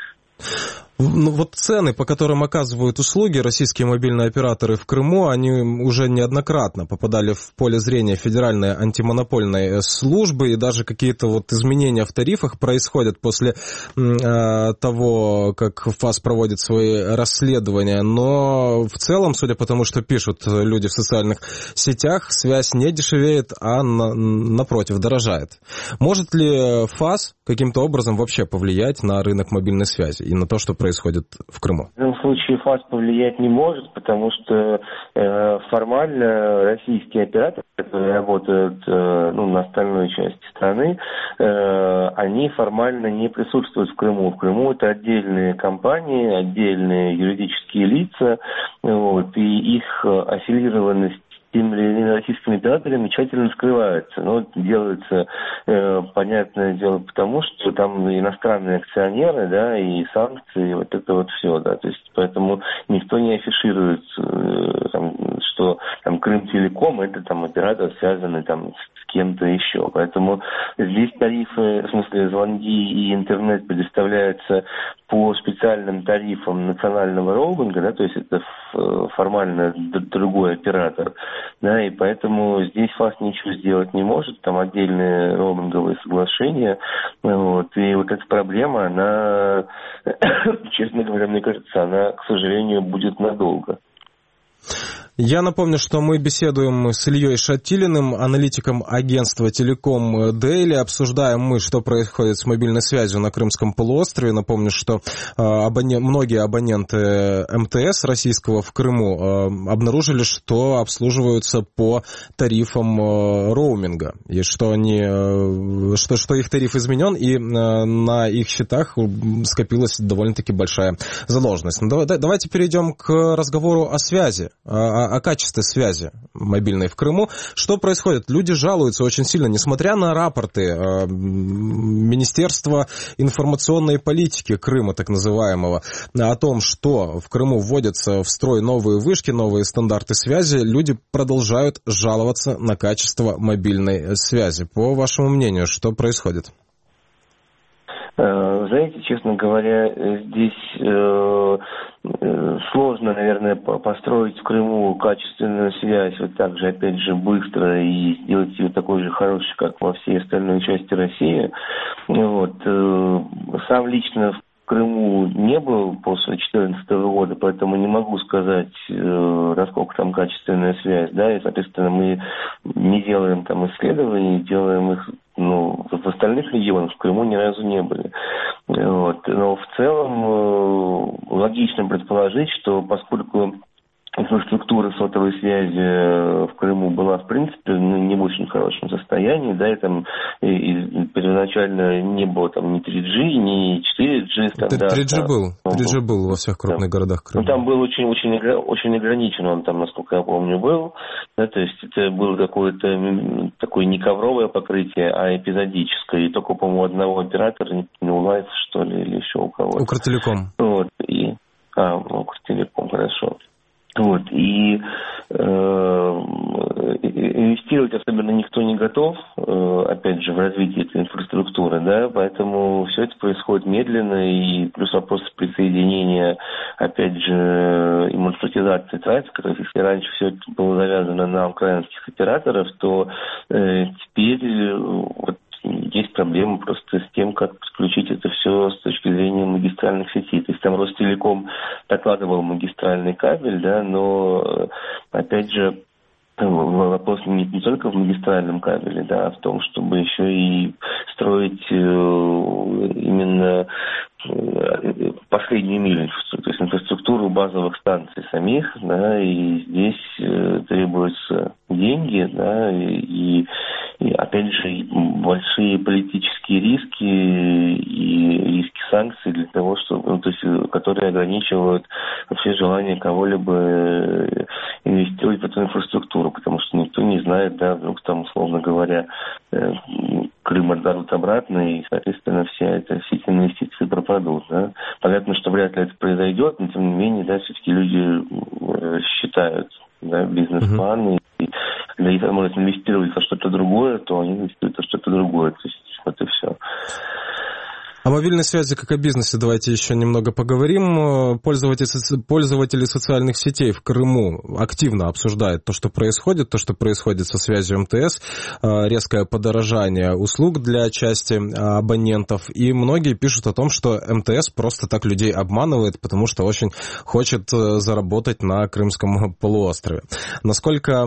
Ну, вот цены, по которым оказывают услуги российские мобильные операторы в Крыму, они уже неоднократно попадали в поле зрения Федеральной антимонопольной службы, и даже какие-то вот изменения в тарифах происходят после э, того, как ФАС проводит свои расследования. Но в целом, судя по тому, что пишут люди в социальных сетях, связь не дешевеет, а на, напротив дорожает. Может ли ФАС каким-то образом вообще повлиять на рынок мобильной связи и на то, что происходит в Крыму? В этом случае ФАС повлиять не может, потому что э, формально российские операторы, которые работают э, ну, на остальной части страны, э, они формально не присутствуют в Крыму. В Крыму это отдельные компании, отдельные юридические лица, вот, и их аффилированность теми или иными российскими операторами тщательно скрывается. Но делается, э, понятное дело, потому что там иностранные акционеры, да, и санкции, вот это вот все, да, то есть поэтому никто не афиширует, э, там, что там Крымтелеком это там оператор, связанный там с кем-то еще. Поэтому здесь тарифы, в смысле звонки и интернет предоставляются по специальным тарифам национального роуминга, да, то есть это формально другой оператор, да, и поэтому здесь ФАС ничего сделать не может, там отдельные роуминговые соглашения, вот, и вот эта проблема, она, честно говоря, мне кажется, она, к сожалению, будет надолго. Я напомню, что мы беседуем с Ильей Шатилиным, аналитиком агентства Телеком Дейли. Обсуждаем мы, что происходит с мобильной связью на Крымском полуострове. Напомню, что абонент, многие абоненты эм тэ эс российского в Крыму обнаружили, что обслуживаются по тарифам роуминга. И что, они, что, что их тариф изменен, и на их счетах скопилась довольно-таки большая задолженность. Давайте перейдем к разговору о связи, о, о качестве связи мобильной в Крыму. Что происходит? Люди жалуются очень сильно, несмотря на рапорты э, Министерства информационной политики Крыма, так называемого, о том, что в Крыму вводятся в строй новые вышки, новые стандарты связи, люди продолжают жаловаться на качество мобильной связи. По вашему мнению, что происходит? Знаете, честно говоря, здесь э, сложно, наверное, построить в Крыму качественную связь, вот так же, опять же, быстро и сделать ее такой же хорошей, как во всей остальной части России. Вот. Сам лично в в Крыму не был после две тысячи четырнадцатого года, поэтому не могу сказать, э, насколько там качественная связь, да, и, соответственно, мы не делаем там исследований, делаем их, ну, в остальных регионах, в Крыму ни разу не были. Вот. Но в целом э, логично предположить, что поскольку инфраструктура сотовой связи в Крыму была, в принципе, ну, не в очень хорошем состоянии, да, и там и, и первоначально не было там ни три джи, ни четыре джи стандарта. три джи был, три джи был во всех крупных да. городах Крыма. Ну, там был очень, очень, очень ограничен, он там, насколько я помню, был, да, то есть это было какое-то такое не ковровое покрытие, а эпизодическое, и только, по-моему, одного оператора, не помню, у Лайф, что ли, или еще у кого-то. Укртелеком. Вот, и... А, Укртелеком, хорошо. Вот, и э, инвестировать особенно никто не готов, э, опять же, в развитие этой инфраструктуры, да, поэтому все это происходит медленно, и плюс вопрос присоединения, опять же, и маршрутизации трафика, то есть если раньше все это было завязано на украинских операторов, то э, теперь вот есть проблемы просто с тем, как подключить это все с точки зрения магистральных сетей. То есть там Ростелеком докладывал магистральный кабель, да, но, опять же, вопрос не, не только в магистральном кабеле, да, а в том, чтобы еще и строить э, именно э, последнюю милю, то есть инфраструктуру базовых станций самих, да, и здесь э, требуются деньги, да, и, и опять же большие политические риски и риски санкций для того, чтобы, ну, то есть, которые ограничивают вообще желание кого-либо инвестировать в эту инфраструктуру, потому что никто не знает, да, вдруг там, условно говоря, Крым отдадут обратно, и, соответственно, вся эта, все эти инвестиции пропадут, да. Понятно, что вряд ли это произойдет, но, тем не менее, да, все-таки люди считают, да, бизнес-планы, и когда есть возможность инвестировать во что-то другое, то они инвестируют во что-то другое, то есть вот и все. О мобильной связи как о бизнесе давайте еще немного поговорим. Пользователи, пользователи социальных сетей в Крыму активно обсуждают то, что происходит, то, что происходит со связью МТС, резкое подорожание услуг для части абонентов. И многие пишут о том, что МТС просто так людей обманывает, потому что очень хочет заработать на Крымском полуострове. Насколько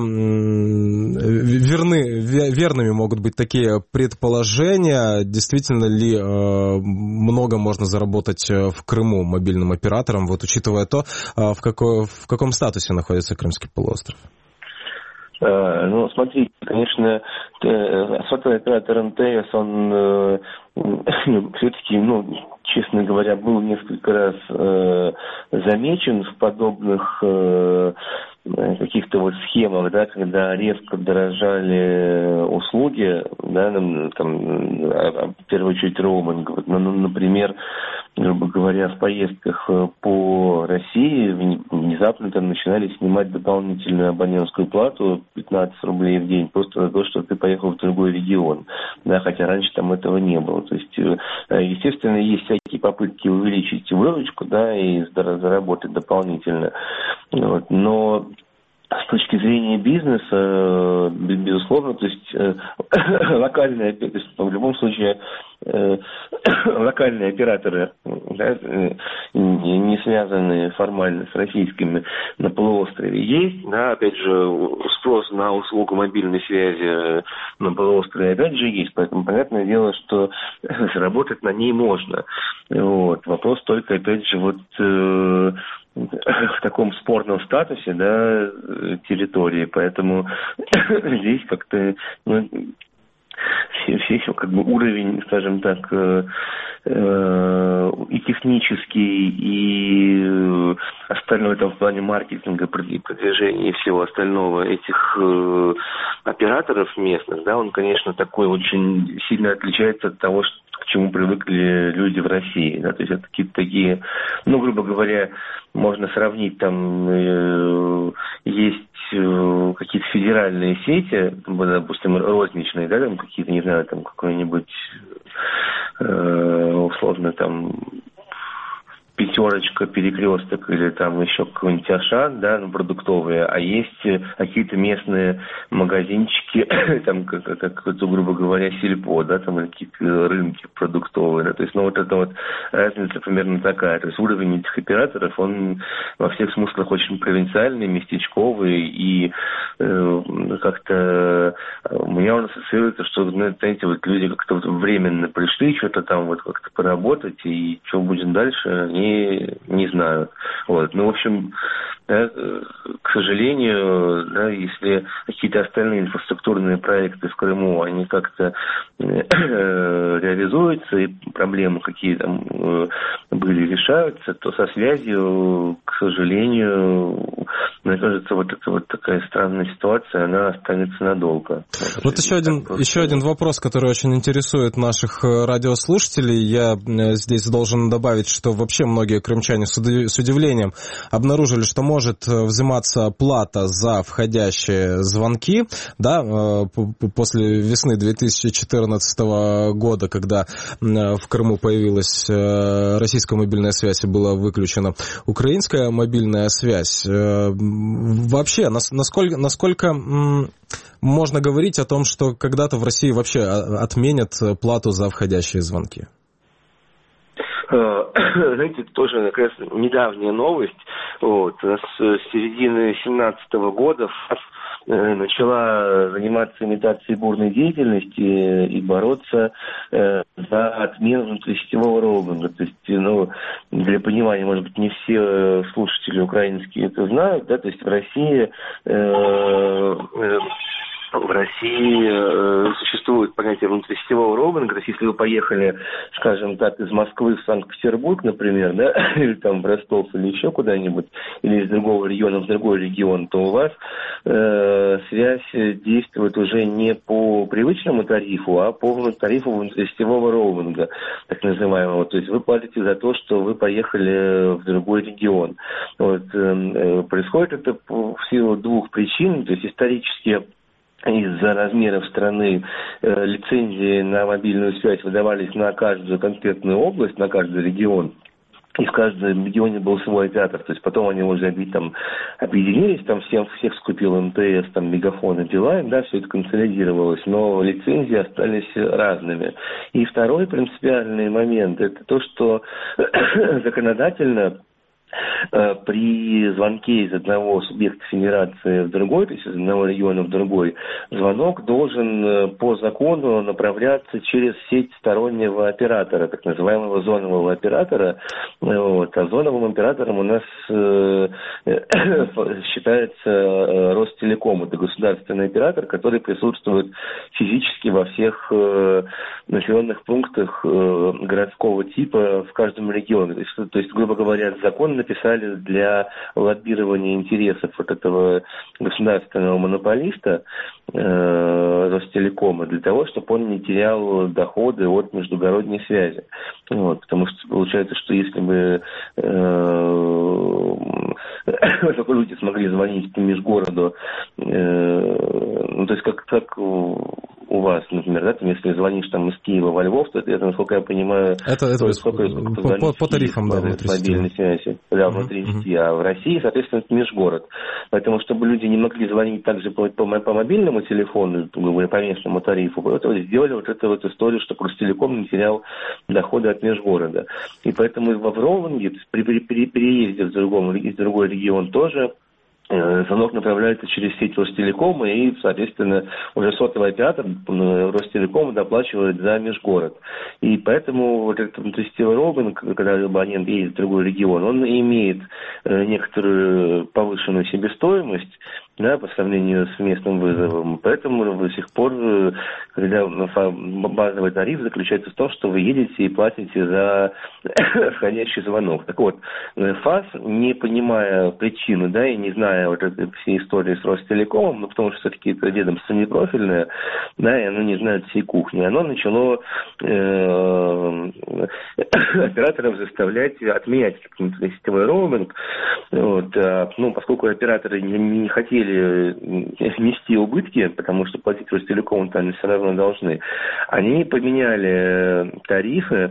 верны, верными могут быть такие предположения? Действительно ли много можно заработать в Крыму мобильным операторам, вот учитывая то, в, какой, в каком статусе находится Крымский полуостров? Ну, смотрите, конечно, сотовый оператор МТС, он все-таки, ну, честно говоря, был несколько раз э, замечен в подобных э, каких-то вот схемах, да, когда резко дорожали услуги, да, там, в первую очередь роуминг. Вот, ну, например, грубо говоря, в поездках по России внезапно там начинали снимать дополнительную абонентскую плату пятнадцать рублей в день просто за то, что ты поехал в другой регион, да, хотя раньше там этого не было. То есть, естественно, есть всякие попытки увеличить выручку, да, и заработать дополнительно, вот, но с точки зрения бизнеса, безусловно, то есть э, локальные, то есть в любом случае э, локальные операторы, да, не, не связанные формально с российскими на полуострове есть, да, опять же спрос на услугу мобильной связи на полуострове опять же есть, поэтому понятное дело, что заработать на ней можно. Вот. Вопрос только опять же вот э, в таком спорном статусе, да, территории, поэтому здесь как-то, ну, все, все еще как бы уровень, скажем так, э, э, и технический, и остальное там в плане маркетинга, продвижения и всего остального этих э, операторов местных, да, он, конечно, такой очень сильно отличается от того, что к чему привыкли люди в России, да, то есть это какие-то такие, ну, грубо говоря, можно сравнить, там э, есть э, какие-то федеральные сети, допустим, розничные, да, там какие-то, не знаю, там какой-нибудь э, условно там пятерочка, перекресток или там еще какой-нибудь Ашан, да, ну, продуктовые, а есть какие-то местные магазинчики, там, как, как, как, грубо говоря, сельпо, да, там, или какие-то рынки продуктовые, да, то есть, ну, вот эта вот разница примерно такая, то есть уровень этих операторов, он во всех смыслах очень провинциальный, местечковый, и э, как-то у меня он ассоциируется, что, ну, знаете, вот люди как-то вот временно пришли, что-то там вот как-то поработать, и что будет дальше, они не знаю. Вот. Ну, в общем, да, к сожалению, да, если какие-то остальные инфраструктурные проекты в Крыму, они как-то реализуются, и проблемы какие там были решаются, то со связью, к сожалению, мне кажется, вот эта вот такая странная ситуация, она останется надолго. Вот еще один, еще один вопрос, который очень интересует наших радиослушателей. Я здесь должен добавить, что вообще многие крымчане с удивлением обнаружили, что может взиматься плата за входящие звонки, да, после весны две тысячи четырнадцатого года, когда в Крыму появилась российская мобильная связь и была выключена украинская мобильная связь. Вообще, насколько, насколько можно говорить о том, что когда-то в России вообще отменят плату за входящие звонки? Знаете, это тоже как раз недавняя новость. Вот. С середины две тысячи семнадцатого года начала заниматься имитацией бурной деятельности и бороться э, за отмену внутрисетевого роуминга. То есть, ну, для понимания, может быть, не все слушатели украинские это знают, да, то есть в России э, э, в России э, существует понятие внутрисетевого роуминга. То есть, если вы поехали, скажем так, из Москвы в Санкт-Петербург, например, да, или там в Ростов, или еще куда-нибудь, или из другого региона в другой регион, то у вас э, связь действует уже не по привычному тарифу, а по тарифу внутрисетевого роуминга, так называемого. То есть вы платите за то, что вы поехали в другой регион. Вот, э, происходит это в силу двух причин. То есть исторически из-за размеров страны э, лицензии на мобильную связь выдавались на каждую конкретную область, на каждый регион. И в каждом регионе был свой оператор. То есть потом они уже там объединились, там всем, всех скупил МТС, там Мегафон и Билайн, да, все это консолидировалось, но лицензии остались разными. И второй принципиальный момент – это то, что законодательно при звонке из одного субъекта федерации в другой, то есть из одного региона в другой, звонок должен по закону направляться через сеть стороннего оператора, так называемого зонового оператора. Вот. А зоновым оператором у нас э, считается Ростелеком. Это государственный оператор, который присутствует физически во всех э, населенных пунктах э, городского типа в каждом регионе. То есть, то есть, грубо говоря, закон написали для лоббирования интересов вот этого государственного монополиста э, Ростелекома, для того, чтобы он не терял доходы от междугородней связи. Вот, потому что получается, что если бы э, люди смогли звонить по межгороду, э, ну, то есть как, как у вас, например, да, там, если звонишь там из Киева во Львов, то это, насколько я понимаю, это, это сколько, по, по, по тарифам, да, мобильной связи, да, внутри сети, uh-huh. а в России, соответственно, это межгород. Поэтому, чтобы люди не могли звонить также по, по, по мобильному телефону, по местному тарифу, поэтому сделали вот эту вот историю, чтобы Ростелеком не терял доходы от межгорода. И поэтому в роуминге, при, при, при переезде в, другом, в другой регион тоже звонок направляется через сеть Ростелекома, и, соответственно, уже сотовый оператор Ростелекома доплачивает за межгород. И поэтому вот этот внутрисетевой роуминг, когда абонент едет в другой регион, он имеет некоторую повышенную себестоимость, да, по сравнению с местным вызовом. Поэтому до сих пор, когда базовый тариф заключается в том, что вы едете и платите за входящий звонок. Так вот, ФАС, не понимая причины, да, и не зная вот этой всей истории с Ростелекомом, ну, потому что все-таки это ведомство непрофильное, да, и оно не знает всей кухни, оно начало э, операторов заставлять отменять сетевой роуминг, вот, а, ну, поскольку операторы не, не хотели нести убытки, потому что платить Ростелекому они все равно должны, они поменяли тарифы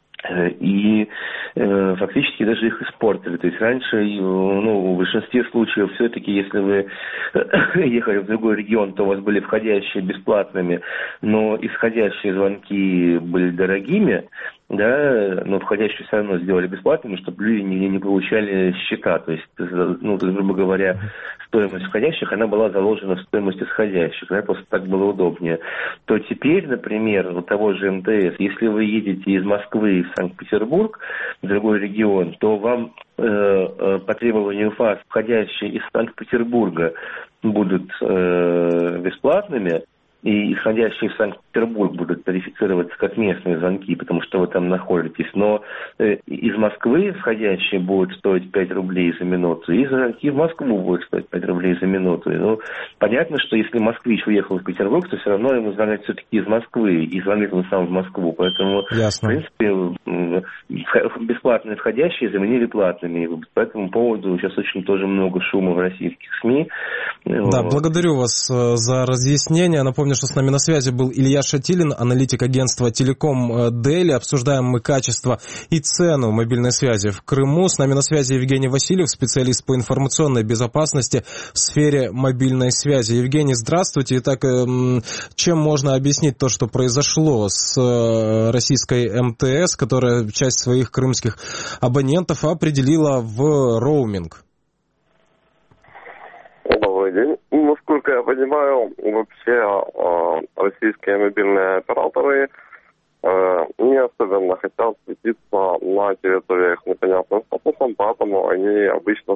и э, фактически даже их испортили. То есть раньше, ну, в большинстве случаев все-таки, если вы ехали в другой регион, то у вас были входящие бесплатными, но исходящие звонки были дорогими, да, но входящие все равно сделали бесплатными, чтобы люди не, не получали счета. То есть, ну, то есть, грубо говоря, стоимость входящих, она была заложена в стоимость исходящих, да, просто так было удобнее. То теперь, например, у того же МТС, если вы едете из Москвы в Санкт-Петербург, в другой регион, то вам э, э, по требованию ФАС входящие из Санкт-Петербурга будут э, бесплатными, и исходящие в Санкт-Петербург будут тарифицироваться как местные звонки, потому что вы там находитесь. Но э, из Москвы входящие будут стоить пять рублей за минуту, и звонки в Москву будут стоить пять рублей за минуту. И, ну, понятно, что если москвич уехал в Петербург, то все равно ему звонят все-таки из Москвы, и звонит он сам в Москву. Поэтому, Ясно. в принципе, бесплатные входящие заменили платными. И по этому поводу сейчас очень тоже много шума в российских СМИ. Да, благодарю вас за разъяснение. Напомню, что с нами на связи был Илья Шатилин, аналитик агентства Телеком Дели. Обсуждаем мы качество и цену мобильной связи в Крыму. С нами на связи Евгений Васильев, специалист по информационной безопасности в сфере мобильной связи. Евгений, здравствуйте. Итак, чем можно объяснить то, что произошло с российской МТС, которая часть своих крымских абонентов определила в роуминг? Добрый день. Насколько я понимаю, вообще российские мобильные операторы не особенно хотят светиться на территориях непонятным статусом, поэтому они обычно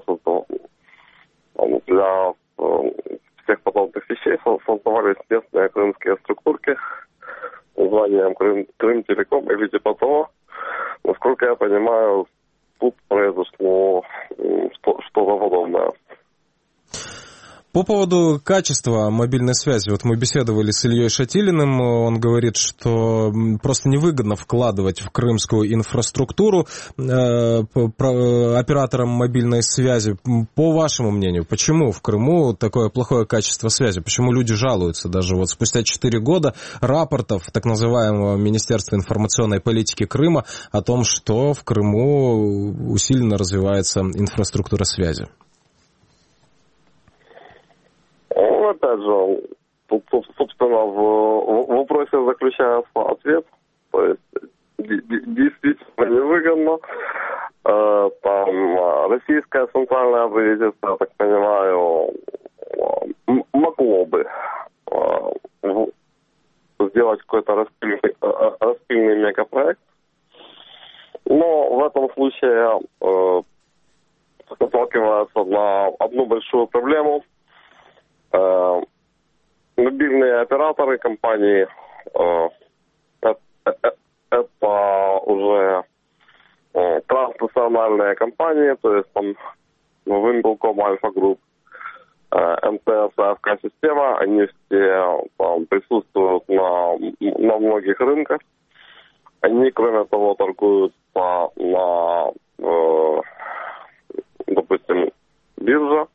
для всех подобных вещей создавались местные крымские структурки с названием Крым, Крым-Телеком или типа того. Насколько я понимаю, тут произошло что-то подобное. По поводу качества мобильной связи, вот мы беседовали с Ильей Шатилиным, он говорит, что просто невыгодно вкладывать в крымскую инфраструктуру э, операторам мобильной связи. По вашему мнению, почему в Крыму такое плохое качество связи? Почему люди жалуются? Даже вот спустя четыре года рапортов так называемого Министерства информационной политики Крыма о том, что в Крыму усиленно развивается инфраструктура связи. Ну, опять же, тут, собственно, в вопросе заключается ответ. То есть, действительно невыгодно. Там российское центральное правительство, я так понимаю, могло бы сделать какой-то распильный, распильный мегапроект. Но в этом случае сталкивается на одну большую проблему. Мобильные операторы компании это уже транснациональные компании, то есть там Вимпелком, Альфа Групп, МТС, АФК-система, они все там присутствуют на, на многих рынках. Они, кроме того, торгуют по, на, э, допустим, бирже.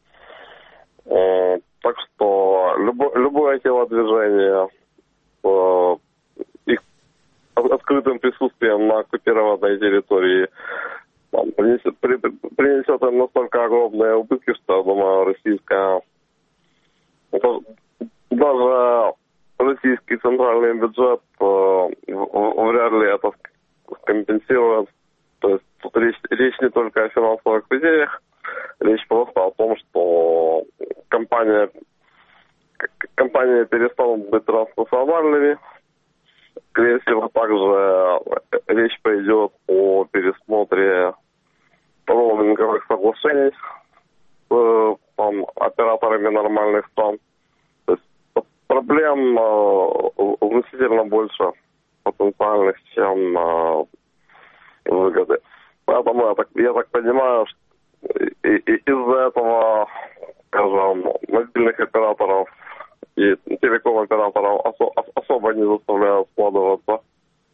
Э, так что любо, любое телодвижение э, их открытым присутствием на оккупированной территории там, принесет, при, принесет им настолько огромные убытки, что, я думаю, российская... Это, даже российский центральный бюджет э, вряд ли это компенсирует. То есть тут речь, речь не только о финансовых потерях, речь просто о том, что компания, компании перестанут быть транснациональными. Скорее всего, также речь пойдет о пересмотре роуминговых соглашений с э, там, операторами нормальных стран. То есть проблем э, значительно больше потенциальных, чем э, выгоды. Поэтому я так, я так понимаю, что и, и из-за этого, скажем, мобильных операторов и телеком-операторов осо- особо не заставляют вкладываться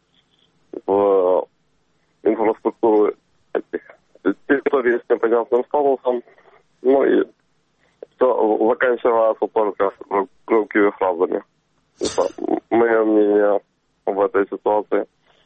в инфраструктуру этих территорий с непонятным статусом. Ну и все заканчивается только громкими фразами. Это мое мнение в этой ситуации.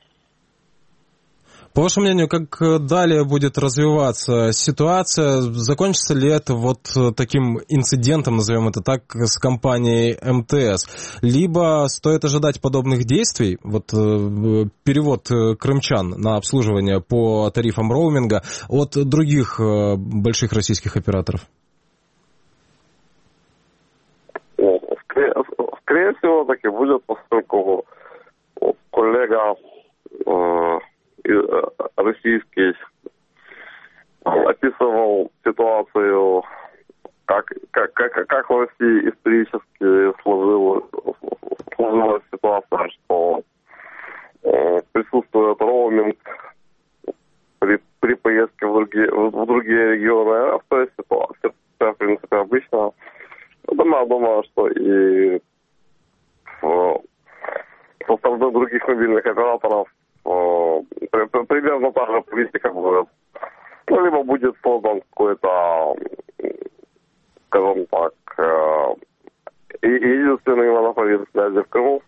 По вашему мнению, как далее будет развиваться ситуация? Закончится ли это вот таким инцидентом, назовем это так, с компанией МТС? Либо стоит ожидать подобных действий, вот перевод крымчан на обслуживание по тарифам роуминга от других больших российских операторов? Скорее, скорее всего, так и будет, поскольку коллега э, российский описывал ситуацию, как, как, как, как в России исторически сложилась, сложилась ситуация, что э, присутствует роуминг при, при поездке в другие, в другие регионы. То есть ситуация, в принципе, обычно. Я думаю, что и со стороны других мобильных операторов примерно та же политика будет. Ну, либо будет создан какой-то, скажем так, единственный монополист связи в Крыму.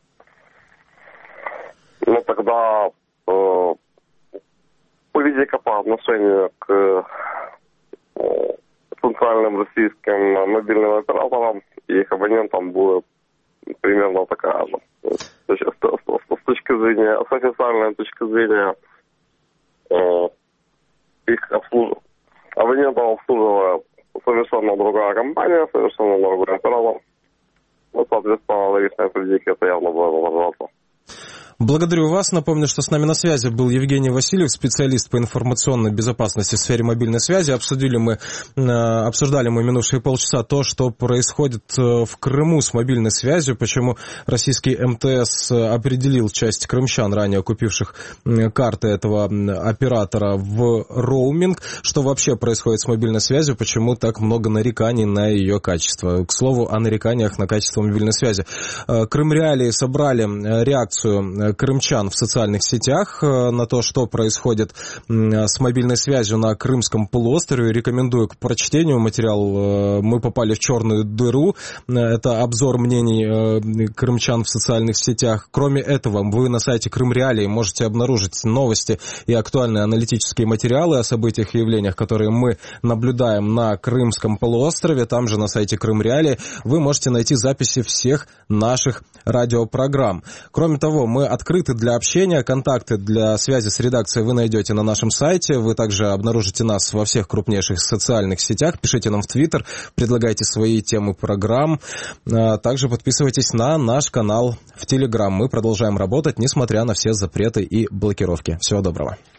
Но тогда э, политика по отношению к э, центральным российским мобильным операторам и их абонентам будет примерно такая же. С, с, с, с точки зрения, с официальной точки зрения, э, их обслуж... абонентов обслуживают совершенно другая компания, совершенно другой оператор. Ну, соответственно, аналогичная политика, это явно было возможно. Благодарю вас. Напомню, что с нами на связи был Евгений Васильев, специалист по информационной безопасности в сфере мобильной связи. Обсудили мы, обсуждали мы минувшие полчаса то, что происходит в Крыму с мобильной связью, почему российский эм тэ эс определил часть крымчан, ранее купивших карты этого оператора, в роуминг, что вообще происходит с мобильной связью, почему так много нареканий на ее качество. К слову, о нареканиях на качество мобильной связи. Крым Реалии собрали реакцию крымчан в социальных сетях на то, что происходит с мобильной связью на Крымском полуострове. Рекомендую к прочтению материал «Мы попали в черную дыру». Это обзор мнений крымчан в социальных сетях. Кроме этого, вы на сайте Крым Реалии можете обнаружить новости и актуальные аналитические материалы о событиях и явлениях, которые мы наблюдаем на Крымском полуострове. Там же на сайте Крым Реалии вы можете найти записи всех наших радиопрограмм. Кроме того, мы открыты для общения. Контакты для связи с редакцией вы найдете на нашем сайте. Вы также обнаружите нас во всех крупнейших социальных сетях. Пишите нам в Твиттер, предлагайте свои темы программ. Также подписывайтесь на наш канал в Телеграм. Мы продолжаем работать, несмотря на все запреты и блокировки. Всего доброго.